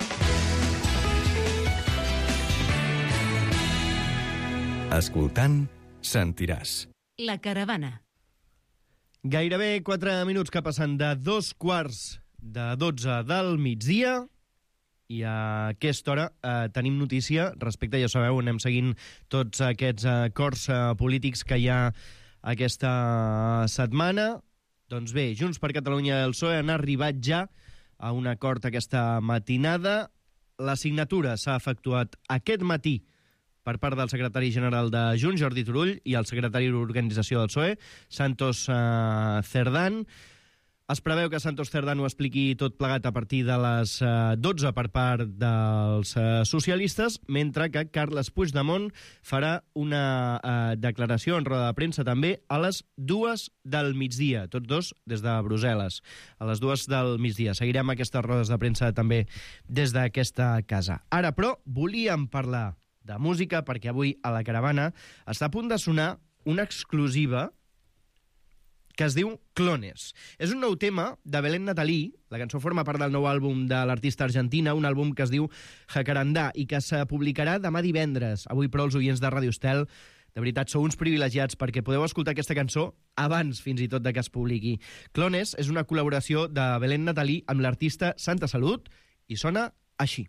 Escoltant, sentiràs. La caravana. Gairebé quatre minuts que passen de dos quarts de dotze del migdia i a aquesta hora eh, tenim notícia respecte, ja sabeu, anem seguint tots aquests acords eh, polítics que hi ha aquesta setmana. Doncs bé, Junts per Catalunya i el P S O E han arribat ja a un acord aquesta matinada. La signatura s'ha efectuat aquest matí per part del secretari general de Junts, Jordi Turull, i el secretari d'Organització del P S O E, Santos eh, Cerdán. Es preveu que Santos Cerdano expliqui tot plegat a partir de les uh, dotze per part dels uh, socialistes, mentre que Carles Puigdemont farà una uh, declaració en roda de premsa també a les dues del migdia, tots dos des de Brussel·les. A les dues del migdia. Seguirem aquestes rodes de premsa també des d'aquesta casa. Ara, però, volíem parlar de música perquè avui a la Caravana està a punt de sonar una exclusiva que es diu Clones. És un nou tema de Belén Natalí, la cançó forma part del nou àlbum de l'artista argentina, un àlbum que es diu Jacarandá i que se publicarà demà divendres. Avui, però, els oients de Radio Estel, de veritat, sou uns privilegiats perquè podeu escoltar aquesta cançó abans, fins i tot, de que es publiqui. Clones és una col·laboració de Belén Natalí amb l'artista Santa Salut i sona així.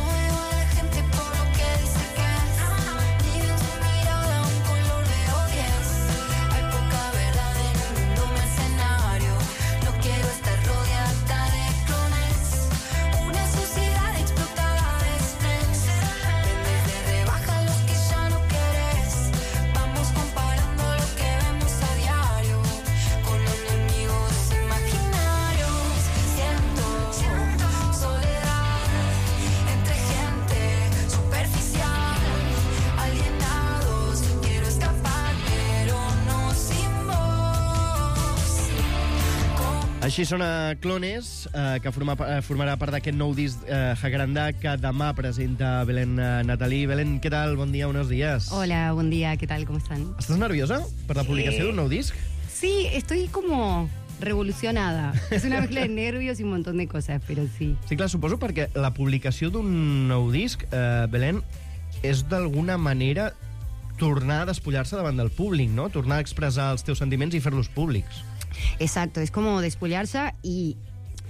Així sona Clones, eh, que forma, eh, formarà part d'aquest nou disc eh, Jacarandá que demà presenta Belén eh, Natalí. Belén, què tal? Bon dia, buenos días. Hola, buen día, ¿qué tal? ¿Cómo están? ¿Estás nerviosa per la publicació eh... d'un nou disc? Sí, estoy como revolucionada. Es una mezcla de nervios y un montón de cosas, pero sí. Sí, clar, suposo perquè la publicació d'un nou disc, eh, Belén, és d'alguna manera tornar a despullar-se davant del públic, no? Tornar a expressar els teus sentiments i fer-los públics. Exacto, es como despollarse y,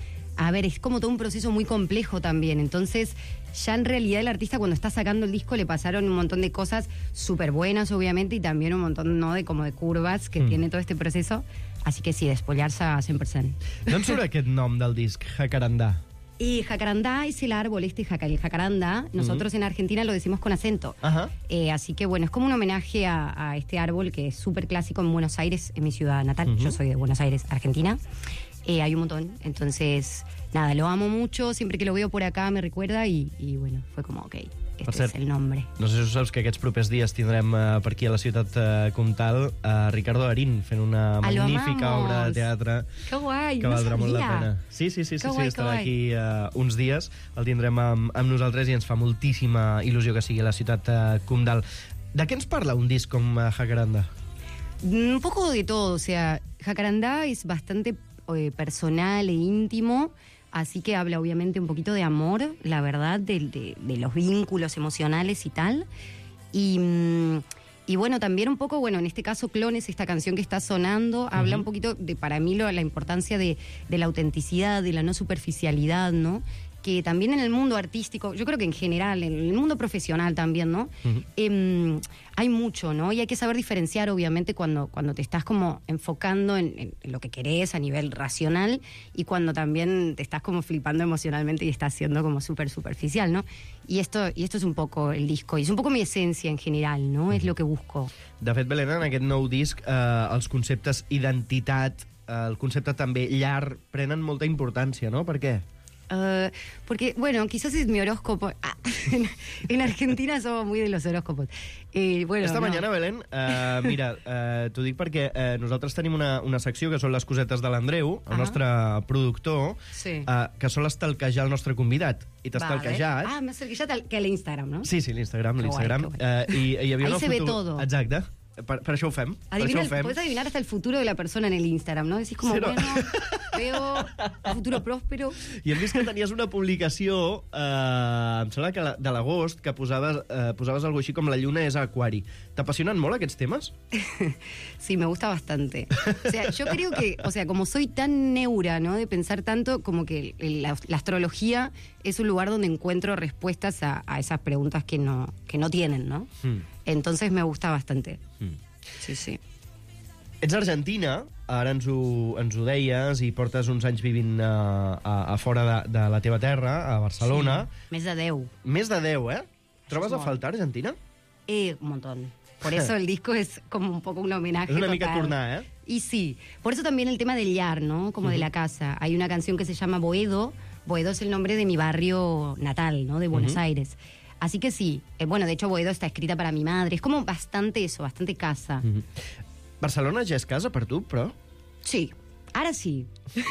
a ver, es como todo un proceso muy complejo también. Entonces, ya en realidad el artista cuando está sacando el disco le pasaron un montón de cosas súper buenas, obviamente, y también un montón, ¿no?, de como de curvas que mm. tiene todo este proceso. Así que sí, despollarse a cien por ciento. D'on surt aquest nom del disc, Jacarandá? Y jacarandá es el árbol este, el jacaranda. Nosotros uh-huh. en Argentina lo decimos con acento. Uh-huh. Eh, así que bueno, es como un homenaje a, a este árbol que es súper clásico en Buenos Aires, en mi ciudad natal. Uh-huh. Yo soy de Buenos Aires, Argentina. Eh, hay un montón. Entonces, nada, lo amo mucho. Siempre que lo veo por acá me recuerda y, y bueno, fue como, ok, este cert, és el nombre. No sé si ho saps que aquests propers dies tindrem uh, per aquí a la ciutat uh, comtal uh, Ricardo Darín fent una a magnífica obra de teatre que, guai, que no valdrà sabia. molt la pena. Sí, sí, sí, sí, guai, sí estarà aquí uh, uns dies, el tindrem amb, amb nosaltres i ens fa moltíssima il·lusió que sigui a la ciutat uh, comtal. De què ens parla un disc com uh, Jacarandá? Un poco de todo, o sea, Jacarandá es bastante eh, personal e íntimo. Así que habla obviamente un poquito de amor, la verdad, de, de, de los vínculos emocionales y tal. Y, y bueno, también un poco, bueno, en este caso Clones, esta canción que está sonando, uh-huh. habla un poquito de, para mí, lo, la importancia de, de la autenticidad, de la no superficialidad, ¿no? Que también en el mundo artístico, yo creo que en general, en el mundo profesional también, ¿no? Uh-huh. Eh, hay mucho, ¿no? Y hay que saber diferenciar, obviamente, cuando, cuando te estás como enfocando en, en, en lo que querés a nivel racional y cuando también te estás como flipando emocionalmente y estás siendo como súper superficial, ¿no? Y esto, y esto es un poco el disco, y es un poco mi esencia en general, ¿no? Uh-huh. Es lo que busco. De fet, Belén, en aquest nou disc, eh, els conceptes identitat, eh, el concepte també llar, prenen molta importància, no? Per què? Uh, porque, bueno, quizás es mi horóscopo. Ah, en, en Argentina somos muy de los horóscopos. Eh, bueno, Esta no. mañana, Belén, uh, mira, uh, t'ho dic perquè uh, nosaltres tenim una, una secció que són les cosetes de l'Andreu, el uh-huh. nostre productor, sí. uh, que sol estalquejar el nostre convidat. I t'ha vale. estalquejat... Ah, m'ha estalquejat que a l'Instagram, no? Sí, sí, l'Instagram, que l'Instagram. Guai, guai. Uh, i, i hi havia Ahí una se foto... ve todo. Exacte. Per, per això ho fem. Adivina, per això ho fem. Podés adivinar hasta el futuro de la persona en el Instagram, ¿no? Decís como, sí, no. bueno, veo un futuro próspero. I hem vist que tenies una publicació, eh, em sembla que la, de l'agost, que posaves, eh, posaves algo així com la lluna és a Aquari. T'apassionen molt aquests temes? Sí, me gusta bastante. O sea, yo creo que, o sea, como soy tan neura, ¿no? De pensar tanto, como que la, la astrología es un lugar donde encuentro respuestas a, a esas preguntas que no, que no tienen, ¿no? Mm. Entonces me gusta bastante. Mm. Sí, sí. Ets argentina, ara ens ho, ens ho deies, i portes uns anys vivint a, a, a fora de, de la teva terra, a Barcelona. Sí, més de deu. Més de deu, eh? Trobes a faltar Argentina? Eh, un montón. Por eso el disco es como un poco un homenaje. És una total. mica tornar, eh? Y sí, por eso también el tema del llar, ¿no? Como uh-huh. de la casa. Hay una canción que se llama Boedo. Boedo es el nombre de mi barrio natal, ¿no? De Buenos uh-huh. Aires. Así que sí, eh, bueno, de hecho Boedo está escrita para mi madre. Es como bastante eso, bastante casa. Uh-huh. Barcelona ja és casa per tu, però? Sí, ahora sí.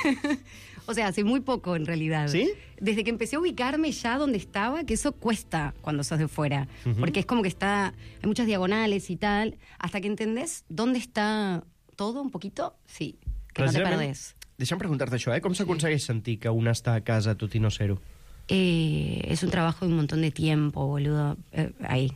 O sea, hace muy poco en realidad. ¿Sí? Desde que empecé a ubicarme ya donde estaba, que eso cuesta cuando sos de fuera. Uh-huh. Porque es como que está, hay muchas diagonales y tal. Hasta que entendés dónde está todo un poquito, sí, que no te perdés. Deixa'm preguntar-te això, eh? Com s'aconsegueix sí. sentir que un està a casa tot i no ser-ho? Eh, es un trabajo de un montón de tiempo, boludo. Eh, ahí.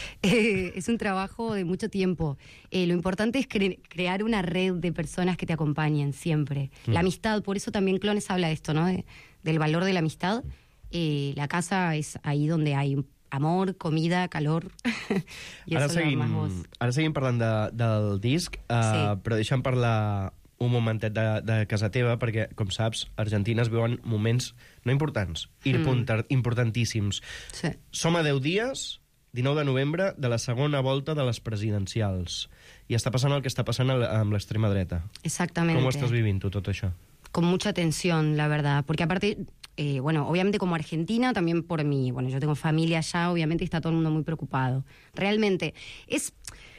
Eh, es un trabajo de mucho tiempo. Eh, lo importante es cre- crear una red de personas que te acompañen siempre. Mm. La amistad, por eso también Clones habla de esto, ¿no? De, del valor de la amistad. Eh, la casa es ahí donde hay amor, comida, calor. I ara, seguim, ara seguim parlant de, del disc, uh, sí. però deixa'm parlar un momentet de, de casa teva, perquè, com saps, Argentina es viuen moments no importants, mm. importantíssims. Sí. Som a deu dies, dinou de novembre, de la segona volta de les presidencials. I està passant el que està passant amb l'extrema dreta. Exactamente. Com ho estàs vivint tu, tot això? Con mucha tensión, la verdad. Porque aparte, eh, bueno, obviamente como argentina, también por mí. Bueno, yo tengo familia allá, obviamente está todo el mundo muy preocupado. Realmente, es...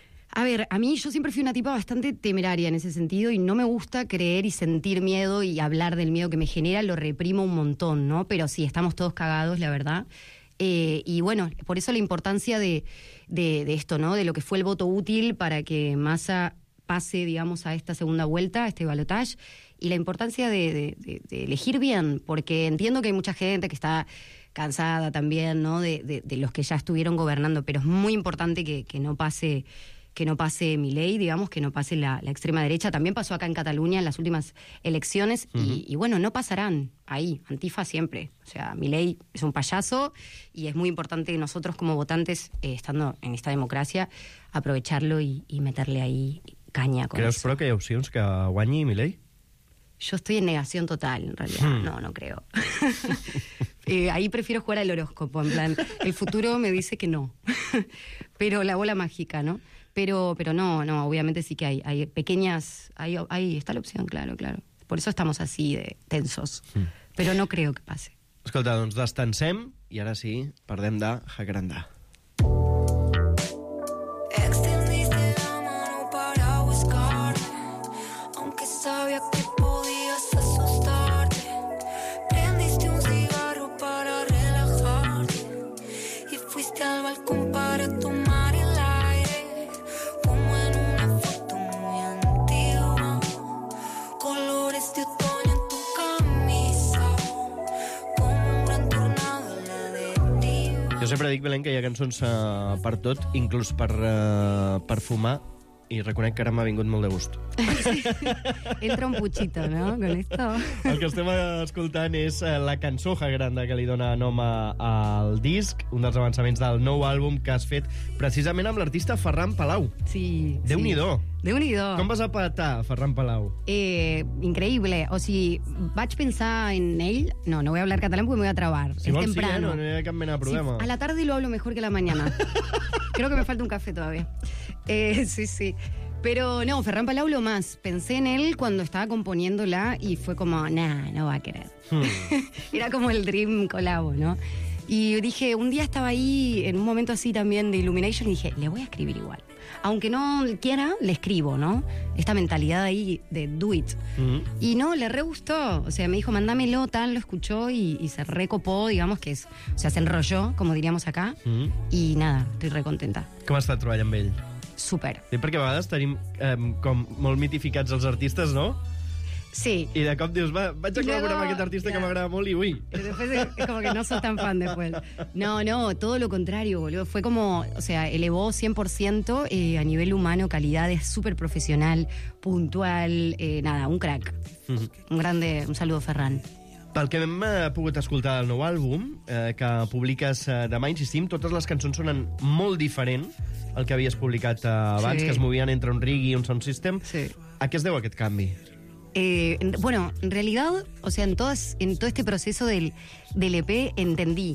A ver, a mí yo siempre fui una tipa bastante temeraria en ese sentido y no me gusta creer y sentir miedo y hablar del miedo que me genera, lo reprimo un montón, ¿no? Pero sí, estamos todos cagados, la verdad. Eh, y bueno, por eso la importancia de, de, de esto, ¿no? De lo que fue el voto útil para que Massa pase, digamos, a esta segunda vuelta, a este balotaje, y la importancia de, de, de, de elegir bien, porque entiendo que hay mucha gente que está cansada también, ¿no? De, de, de los que ya estuvieron gobernando, pero es muy importante que, que no pase... que no pase Milei, digamos, que no pase la, la extrema derecha. También pasó acá en Cataluña en las últimas elecciones uh-huh. y, y bueno, no pasarán ahí. Antifa siempre. O sea, Milei es un payaso y es muy importante que nosotros como votantes, eh, estando en esta democracia, aprovecharlo y, y meterle ahí caña con ¿Creus, eso. però, que hi ha opcions que guanyi Milei? Yo estoy en negación total, en realidad. Hmm. No, no creo. eh, ahí prefiero jugar al horóscopo, en plan, el futuro me dice que no. Pero la bola mágica, ¿no? Pero, pero no, no, obviamente sí que hay, hay pequeñas... Ahí hay, está la opción, claro, claro. Por eso estamos así de tensos. Mm. Pero no creo que pase. Escolta, doncs descansem i ara sí, parlem de Jacarandá. Extendiste la mano para buscarme, aunque sabía que podías asustarte. Prendiste un cigarro para relajarte y fuiste al balcón para tomar el aire, como en una foto muy antigua. Colores de otoño en tu camisa, como un gran tornado a la deriva. Jo sempre dic, Belén, que hi ha cançons uh, per tot, inclús per, uh, per fumar, i reconec que ara m'ha vingut molt de gust. Sí. Entra un puchito, ¿no? Con esto. El que estem escoltant és uh, la cançó Jacarandá, que li dona nom a, al disc, un dels avançaments del nou àlbum que has fet precisament amb l'artista Ferran Palau. Sí. Déu-n'hi-do. Sí. Déu-n'hi-do. Com vas a petar, Ferran Palau? Eh, increíble. O sigui, vaig pensar en ell... No, no voy a hablar catalán porque me voy a trabar. Si es vols, temprano. sí, eh? no, no hi ha cap mena de problema. Sí, a la tarde lo hablo mejor que a la mañana. Creo que me falta un café todavía. Eh, sí, sí. Pero no, Ferran Palau lo más. Pensé en él cuando estaba componiéndola y fue como, nah, no va a querer. Hmm. Era como el dream colabo, ¿no? Y dije, un día estaba ahí en un momento así también de Illumination y dije, le voy a escribir igual. Aunque no quiera, le escribo, ¿no? Esta mentalidad ahí de do it. Mm-hmm. Y no, le re gustó. O sea, me dijo, mándamelo, tal, lo escuchó y, y se recopó, digamos que es... O sea, se enrolló, como diríamos acá. Mm-hmm. Y nada, estoy re contenta. Com ha estat treballar amb ell? Súper. Sí, perquè a vegades tenim eh, com molt mitificats els artistes, no? Sí. Y de cop dius, va, vaig a colaborar amb aquest artista, yeah, que m'agrada molt y uy. Y después es, es como que no sos tan fan después. No, no, todo lo contrario, boludo. Fue como, o sea, elevó cien por ciento eh, a nivel humano, calidad, es súper profesional, puntual, eh, nada, un crack. Mm-hmm. Un grande, un saludo, Ferran. Pel que hem eh, pogut escoltar del nou àlbum, eh, que publiques eh, demà, insistim, totes les cançons sonen molt diferent al que havies publicat eh, abans, sí, que es movien entre un reggae i un sound system. Sí. A què es deu aquest canvi? Eh, bueno, en realidad, o sea, en, todas, en todo este proceso del, del E P entendí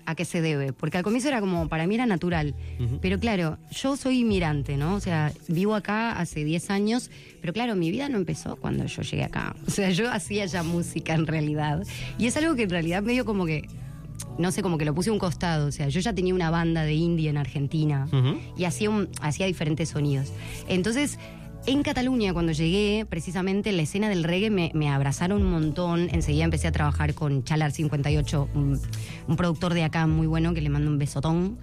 a qué se debe, porque al comienzo era como, para mí era natural, uh-huh. pero claro, yo soy inmigrante, ¿no? O sea, vivo acá hace diez años, pero claro, mi vida no empezó cuando yo llegué acá. O sea, yo hacía ya música en realidad, y es algo que en realidad medio como que, no sé, como que lo puse a un costado. O sea, yo ya tenía una banda de indie en Argentina, uh-huh. y hacía, un, hacía diferentes sonidos. Entonces, en Cataluña, cuando llegué, precisamente la escena del reggae me, me abrazaron un montón. Enseguida empecé a trabajar con Chalar cincuenta y ocho, un, un productor de acá muy bueno, que le mando un besotón.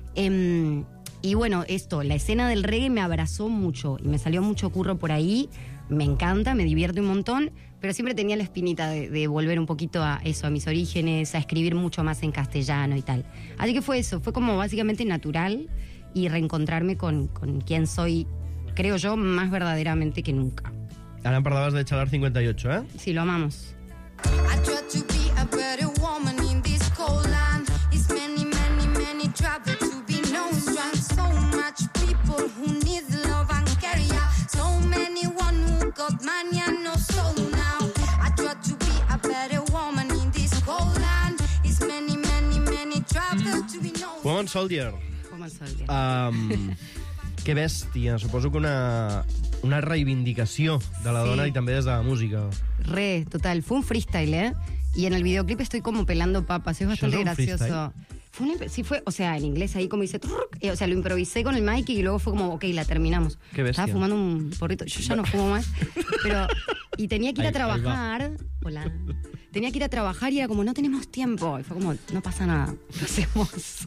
Eh, y bueno, esto, la escena del reggae me abrazó mucho y me salió mucho curro por ahí. Me encanta, me divierte un montón, pero siempre tenía la espinita de, de volver un poquito a eso, a mis orígenes, a escribir mucho más en castellano y tal. Así que fue eso, fue como básicamente natural y reencontrarme con, con quién soy, creo yo, más verdaderamente que nunca. Ara em parlaves de Chalar cincuenta y ocho, ¿eh? Sí, lo amamos. I try to be a better woman in this cold land. It's many, many, many trouble to be known strong. So much people who need love and care. So many one who got money and no soul now. I try to be a better woman in this cold land. It's many, many, many trouble to be known. Woman Soldier. Woman Soldier. Um, que bèstia. Suposo que una, una reivindicació de la Sí. dona i també des de la música. Re, total. Fue un freestyle, ¿eh? Y en el videoclip estoy como pelando papas. Es bastante ¿Eso es un gracioso. Fue un, sí, fue, o sea, en inglés ahí como dice, trrr, eh, o sea, lo improvisé con el mic y luego fue como, ok, la terminamos. Qué bestia. Estaba fumando un porrito, yo ya no fumo más, pero, y tenía que ir a Ahí- ahí va. trabajar, hola, tenía que ir a trabajar y era como, no tenemos tiempo, y fue como, no pasa nada, lo hacemos.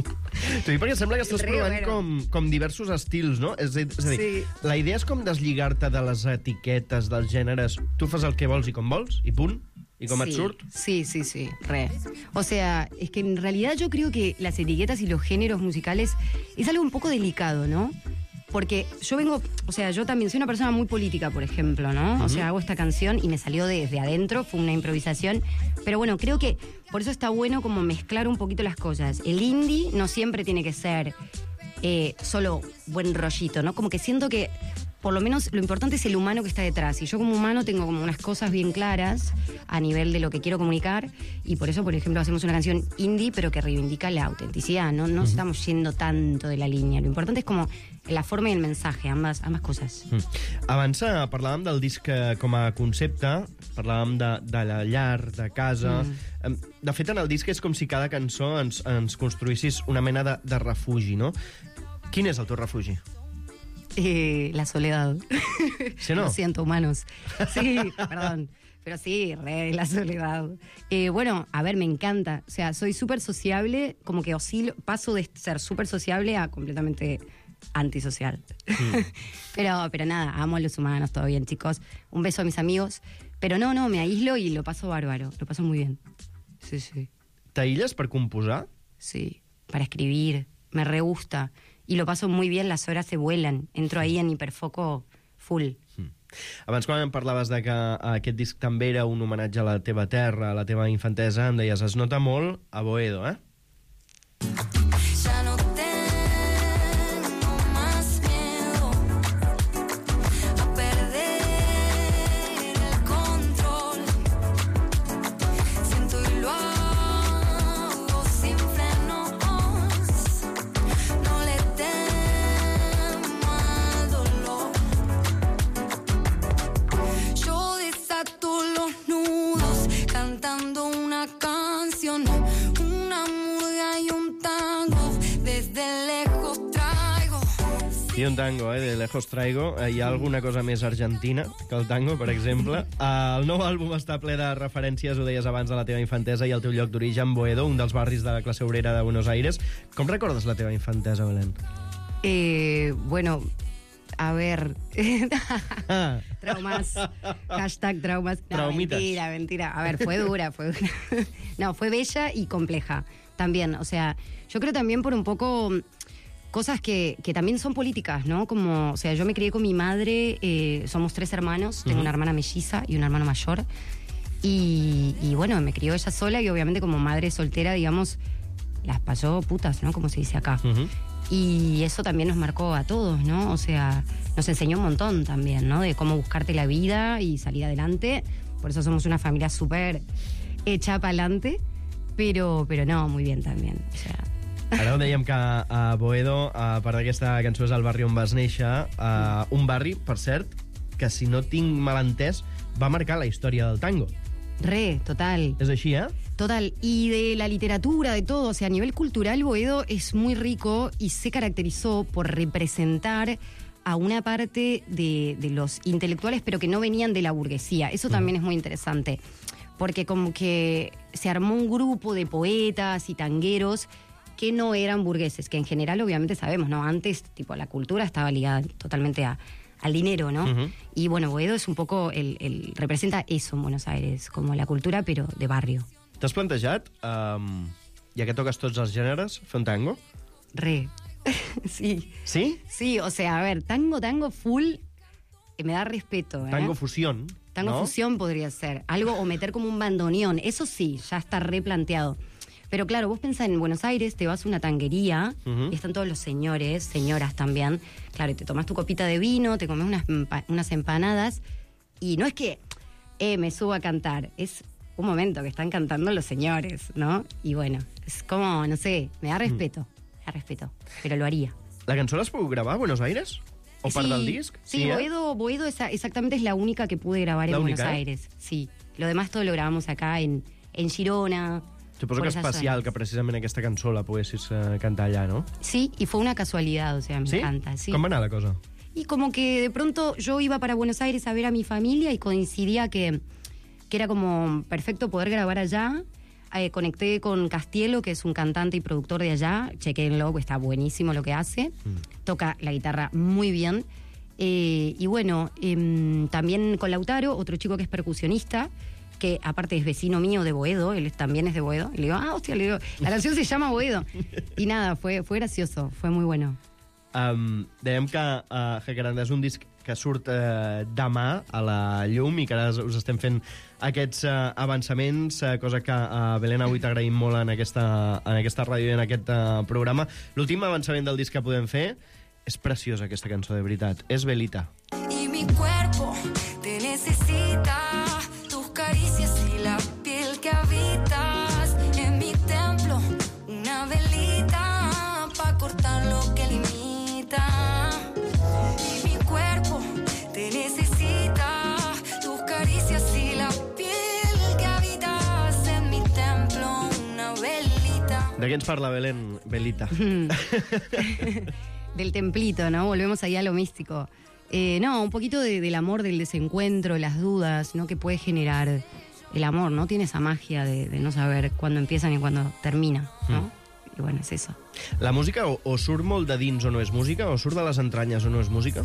T'ho dic perquè sembla que estàs El provant Rio, com, com diversos estils, no? És, a- és a dir, Sí. la idea és com deslligar-te de les etiquetes, dels gèneres. Tu fas el que vols i com vols, i punt. I com et Sí, surt. Sí, sí, sí, re. O sea, es que en realidad yo creo que las etiquetas y los géneros musicales es algo un poco delicado, ¿no? Porque yo vengo, o sea, yo también soy una persona muy política, por ejemplo, ¿no? O Ujú. sea, hago esta canción y me salió desde adentro, fue una improvisación. Pero bueno, creo que por eso está bueno como mezclar un poquito las cosas. El indie no siempre tiene que ser eh, solo buen rollito, ¿no? Como que siento que por lo menos lo importante es el humano que está detrás. Y yo como humano tengo como unas cosas bien claras a nivel de lo que quiero comunicar. Y por eso, por ejemplo, hacemos una canción indie, pero que reivindica la autenticidad. No, no Ujú. estamos yendo tanto de la línea. Lo importante es como la forma y el mensaje, ambas, ambas cosas. Mm. Abans eh, parlàvem del disc eh, com a concepte, parlàvem de, de la llar, de casa... Mm. Em, De fet, en el disc és com si cada cançó ens, ens construïssis una mena de, de refugi, no? Quin és el teu refugi? Eh, la soledad. ¿Sí o no? Lo siento, humanos. Sí, perdón. Pero sí, re, la soledad. Eh, bueno, a ver, me encanta. O sea, soy súper sociable, como que oscilo, paso de ser súper sociable a completamente antisocial. pero, pero nada, amo a los humanos, todo bien, chicos. Un beso a mis amigos. Pero no, no, me aíslo y lo paso bárbaro. Lo paso muy bien. Sí, sí. T'aïlles per composar? Sí, para escribir. Me re gusta. Y lo paso muy bien, las horas se vuelan. Entro ahí en hiperfoco full. Abans, quan em parlaves de que aquest disc també era un homenatge a la teva terra, a la teva infantesa, em deies, es nota molt a Boedo, eh? Ya no tengo más miedo a perder el control. Siento y lo hago sin frenos. No le temo al dolor. Yo desato los nudos cantando una canción, una murga y un tango. Desde lejos traigo. I un tango, eh? De lejos traigo. Eh, Hi ha alguna cosa més argentina que el tango, per exemple. Eh, el nou àlbum està ple de referències, ho deies abans, de la teva infantesa i el teu lloc d'origen, Boedo, un dels barris de la classe obrera de Buenos Aires. Com recordes la teva infantesa, Belén? Eh, bueno, a ver. Traumas. Hashtag traumas. No, Traumitas. mentira, mentira. A ver, fue dura, fue dura. No, fue bella y compleja también. O sea, yo creo también por un poco cosas que, que también son políticas, ¿no? Como, o sea, yo me crié con mi madre, eh, somos tres hermanos, tengo Ujú. una hermana melliza y un hermano mayor. Y, y bueno, me crió ella sola y obviamente como madre soltera, digamos, las pasó putas, ¿no? Como se dice acá. Y eso también nos marcó a todos, ¿no? O sea, nos enseñó un montón también, ¿no? De cómo buscarte la vida y salir adelante. Por eso somos una familia súper hecha para adelante. pero, pero no, muy bien también. O sea... Ara ho dèiem que a Boedo, a part d'aquesta cançó és el barri on vas néixer, uh, un barri, per cert, que si no tinc mal entès, va marcar la història del tango. Re, total. És així, eh? Total, y de la literatura, de todo, o sea, a nivel cultural Boedo es muy rico y se caracterizó por representar a una parte de, de los intelectuales, pero que no venían de la burguesía. Eso también es muy interesante, porque como que se armó un grupo de poetas y tangueros que no eran burgueses, que en general obviamente sabemos, ¿no? Antes, tipo, la cultura estaba ligada totalmente a, al dinero, ¿no? Uh-huh. Y bueno, Boedo es un poco, el, el, representa eso en Buenos Aires, como la cultura, pero de barrio. T'has plantejat, um, ja que toques tots els gèneres, fer un tango? Re. Sí. ¿Sí? Sí, o sea, a ver, tango, tango full, eh, me da respeto, ¿eh? Tango fusión, Tango ¿no? fusión podría ser. Algo, o meter como un bandoneón, eso sí, ya está replanteado. Pero claro, vos pensás en Buenos Aires, te vas a una tanguería, uh-huh. y están todos los señores, señoras también. Claro, y te tomas tu copita de vino, te comes unas, unas empanadas, y no es que eh, me subo a cantar, es un momento que están cantando los señores, ¿no? Y bueno, es como, no sé, me da respeto, mm. me da respeto, pero lo haría. ¿La cançó l'has pogut gravar a Buenos Aires? ¿O sí, part del disc? Sí, sí Boedo, eh? Boedo esa, exactamente es la única que pude grabar en la Buenos única, Aires. Eh? Sí, lo demás todo lo grabamos acá en, en Girona. Suposo que és especial zones. Que precisament aquesta cançó la poguessis uh, cantar allà, ¿no? Sí, y fue una casualidad, o sea, me ¿Sí? encanta. Sí. ¿Cómo va la cosa? Y como que de pronto yo iba para Buenos Aires a ver a mi familia y coincidía que, que era como perfecto poder grabar allá. Eh, conecté con Castielo, que es un cantante y productor de allá. Chequenlo, está buenísimo lo que hace. Mm. Toca la guitarra muy bien. Eh, y bueno, eh, también con Lautaro, otro chico que es percusionista, que aparte es vecino mío de Boedo, él también es de Boedo. Y le digo, ah, hostia, le digo, la canción se llama Boedo. Y nada, fue, fue gracioso, fue muy bueno. Um, dèiem que uh, Jacaranda és un disc que surt uh, demà a la llum i que ara us estem fent aquests uh, avançaments, uh, cosa que uh, Belén avui t'agraïm molt en aquesta, en aquesta ràdio i en aquest uh, programa. L'últim avançament del disc que podem fer és preciosa, aquesta cançó, de veritat. És Velita. Y mi cuerpo te necesita, tus caricias y la piel que habitas en mi templo, una velita pa cortar lo que limita. Y mi cuerpo te necesita, tus caricias y la piel que habitas en mi templo, una velita. De què ens parla, Belén? Velita. Del templito, ¿no? Volvemos ahí a lo místico. Eh, no, un poquito de, del amor, del desencuentro, las dudas, ¿no? Que puede generar el amor, ¿no? Tiene esa magia de, de no saber cuándo empiezan y cuándo termina, ¿no? Mm. I bueno, és eso. La música o, o surt molt de dins o no és música, o surt de les entranyes o no és música?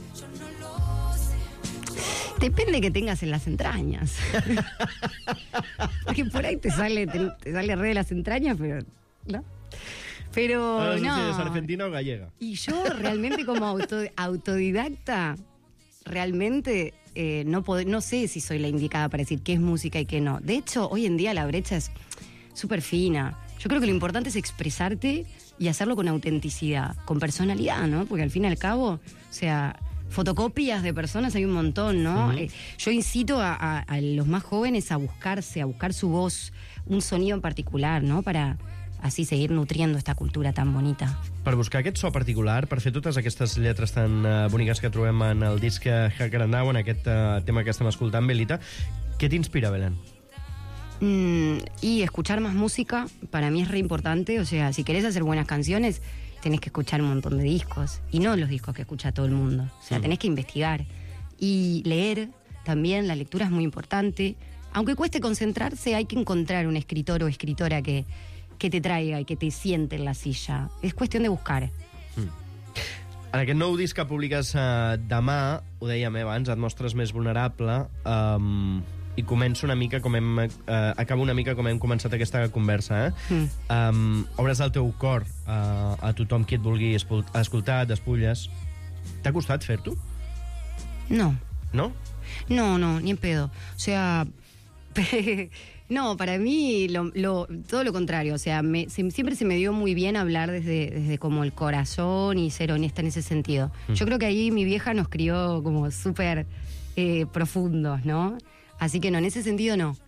Depende que tengas en las entrañas. Porque por ahí te sale, te, te sale re de las entrañas, pero... ¿no? Pero ah, no, no. Si es argentina o gallega. Y yo realmente como auto, autodidacta, realmente eh, no, pod- no sé si soy la indicada para decir qué es música y qué no. De hecho, hoy en día la brecha es súper fina. Yo creo que lo importante es expresarte y hacerlo con autenticidad, con personalidad, ¿no? Porque al fin y al cabo, o sea, fotocopias de personas hay un montón, ¿no? Uh-huh. Eh, yo incito a, a, a los más jóvenes a buscarse, a buscar su voz, un sonido en particular, ¿no? Para así seguir nutriendo esta cultura tan bonita. Per buscar aquest so particular, per fer totes aquestes lletres tan uh, boniques que trobem en el disc Jacarandá o en aquest uh, tema que estem escoltant, Velita, què t'inspira, Belén? Mm, y escuchar más música para mí es re importante. O sea, si querés hacer buenas canciones, tenés que escuchar un montón de discos. Y no los discos que escucha todo el mundo. O sea, mm. tenés que investigar. Y leer también, la lectura es muy importante. Aunque cueste concentrarse, hay que encontrar un escritor o escritora que, que te traiga y que te siente en la silla. Es cuestión de buscar. Mm. En aquest nou disc que publiques uh, demà, ho dèiem eh, abans, et mostres més vulnerable, um, i començo una mica com hem... Uh, acabo una mica com hem començat aquesta conversa, eh? Mm. Um, obres el teu cor uh, a tothom qui et vulgui escoltar, despulles. T'ha costat fer-t'ho? No. ¿No? No, no, ni en pedo. O sea... No, para mí lo, lo, todo lo contrario, o sea, me, se, siempre se me dio muy bien hablar desde, desde como el corazón y ser honesta en ese sentido. Mm. Yo creo que ahí mi vieja nos crió como súper eh, profundos, ¿no? Así que no, en ese sentido no.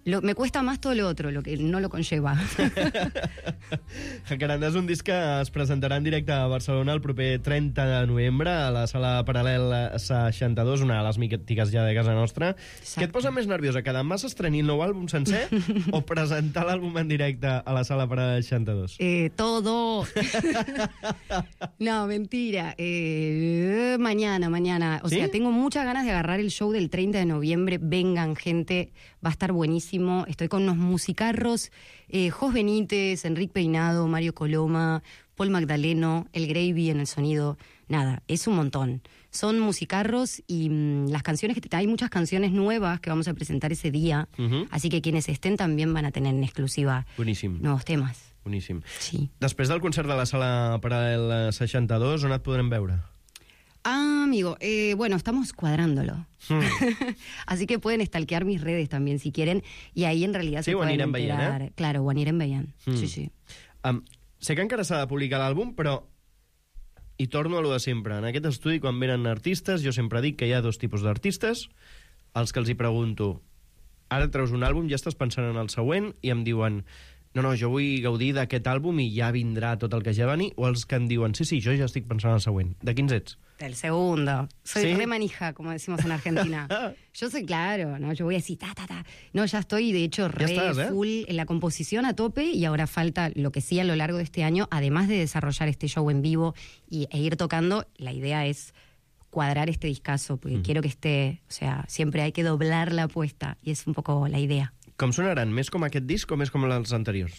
Lo, me cuesta más todo lo otro, lo que no lo conlleva. Jacaranda és un disc que es presentarà en directe a Barcelona el proper trenta de novembre a la sala Paral·lel seixanta-dos, una de les mítiques ja de casa nostra. Exacte. Què et posa més nerviosa, que demà s'estreni el nou àlbum sencer o presentar l'àlbum en directe a la sala Paral·lel seixanta-dos? Eh, todo. No, mentira. Eh, mañana, mañana. O ¿Sí? sea, tengo muchas ganas de agarrar el show del treinta de noviembre. Vengan, gente, va a estar buenísimo. Estoy con unos musicarros, eh, Jos Benítez, Enrique Peinado, Mario Coloma, Paul Magdaleno, El Gravy en el sonido. Nada, es un montón. Son musicarros y mmm, las canciones que te... hay muchas canciones nuevas que vamos a presentar ese día, uh-huh. Así que quienes estén también van a tener en exclusiva Boníssim. Nuevos temas. Boníssim. Sí. Després del concert de la sala Paral·lel seixanta-dos, on et podrem veure? Ah, amigo, eh, bueno, estamos cuadrándolo. Hmm. Así que pueden stalkear mis redes también si quieren. Y ahí en realidad sí, se pueden enterar. Veient, eh? Claro, Guanirem Veient. Hmm. Sí, sí. Um, sé que encara s'ha de publicar l'àlbum, però i torno a lo de sempre. En aquest estudi, quan venen artistes, jo sempre dic que hi ha dos tipus d'artistes, els que els hi pregunto, ara treus un àlbum, ja estàs pensant en el següent, i em diuen... no, no, jo vull gaudir d'aquest àlbum i ja vindrà tot el que ja va venir, o els que em diuen, sí, sí, jo ja estic pensant en el següent. De quins ets? Del segundo. Soy ¿Sí? re manija, como decimos en Argentina. Yo soy claro, ¿no? Yo voy así, ta, ta, ta. No, ya estoy, de hecho, re estás, ¿eh? full en la composición a tope, y ahora falta lo que sí a lo largo de este año, además de desarrollar este show en vivo y, e ir tocando, la idea es cuadrar este discazo, porque mm. quiero que esté, o sea, siempre hay que doblar la apuesta, y es un poco la idea. Com sonaran? Més com aquest disc o més com els anteriors?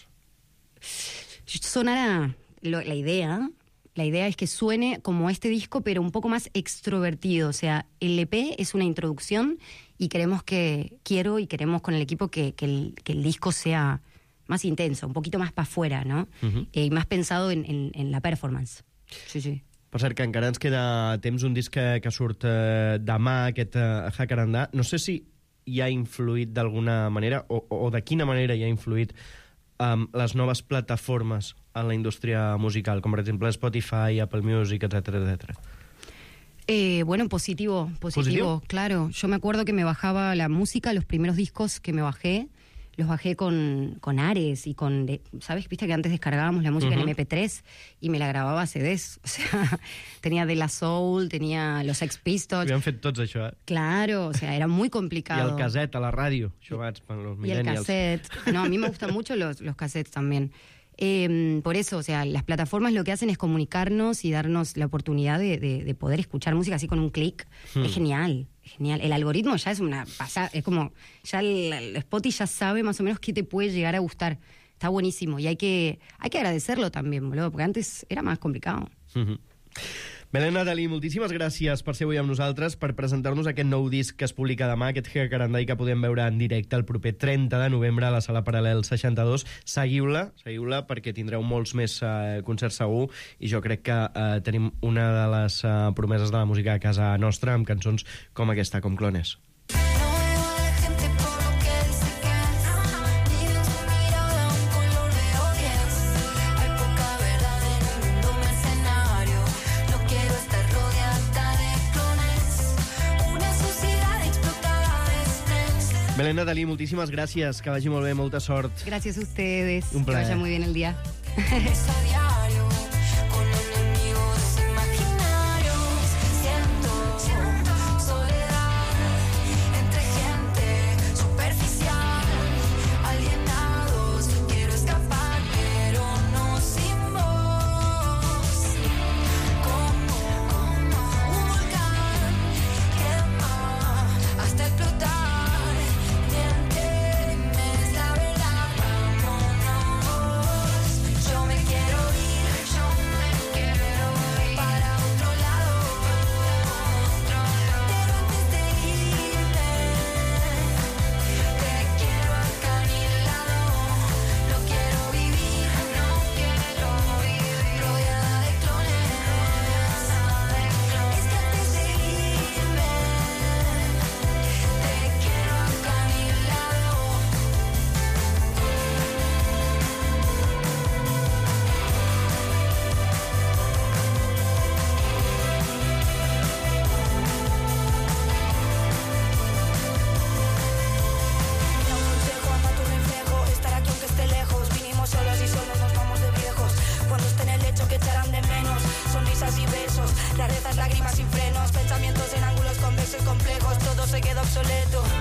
Sonará lo, la idea. La idea es que suene como este disco, pero un poco más extrovertido. O sea, el E P es una introducción y queremos que, quiero y queremos con el equipo que, que, el, que el disco sea más intenso, un poquito más para afuera, ¿no? Uh-huh. eh, más pensado en, en, en la performance. Sí, sí. Per cert, que encara ens queda temps, un disc que, que surt eh, demà, aquest eh, Jacarandà. No sé si hi ha influït d'alguna manera, o, o de quina manera hi ha influït um, les noves plataformes en la indústria musical, com per exemple Spotify, Apple Music, etcétera, etcétera. Eh, bueno, positivo, positivo, ¿Positivo? Claro. Yo me acuerdo que me bajaba la música, los primeros discos que me bajé, los bajé con, con Ares y con... De, ¿sabes? Viste que antes descargábamos la música uh-huh. en eme pe tres y me la grababa a ce des. O sea, tenía De La Soul, tenía los Sex Pistols. Habían fet tots això, eh? Claro, o sea, era muy complicado. Y el cassette a la ràdio, això vaig per los millennials. Y el cassette. No, a mí me gustan mucho los, los cassettes también. Eh, por eso, o sea, las plataformas lo que hacen es comunicarnos y darnos la oportunidad de, de, de poder escuchar música así con un clic. Hmm. Es genial, es genial. El algoritmo ya es una pasada, es como, ya el, el Spotify ya sabe más o menos qué te puede llegar a gustar. Está buenísimo y hay que, hay que agradecerlo también, boludo, porque antes era más complicado. Mm-hmm. Belén Natalí, moltíssimes gràcies per ser avui amb nosaltres, per presentar-nos aquest nou disc que es publica demà, aquest Jacarandà, i que podem veure en directe el proper trenta de novembre a la sala Paral·lel seixanta-dos. Seguiu-la, seguiu-la, perquè tindreu molts més eh, concerts segur, i jo crec que eh, tenim una de les eh, promeses de la música a casa nostra, amb cançons com aquesta, com Clones. Belén Natalí, moltíssimes gràcies, que vagi molt bé, molta sort. Gràcies a ustedes, Un plaer. que vaya muy bien el día. Yo me quiero Rarezas, lágrimas sin frenos, pensamientos en ángulos convexos y complejos, todo se queda obsoleto.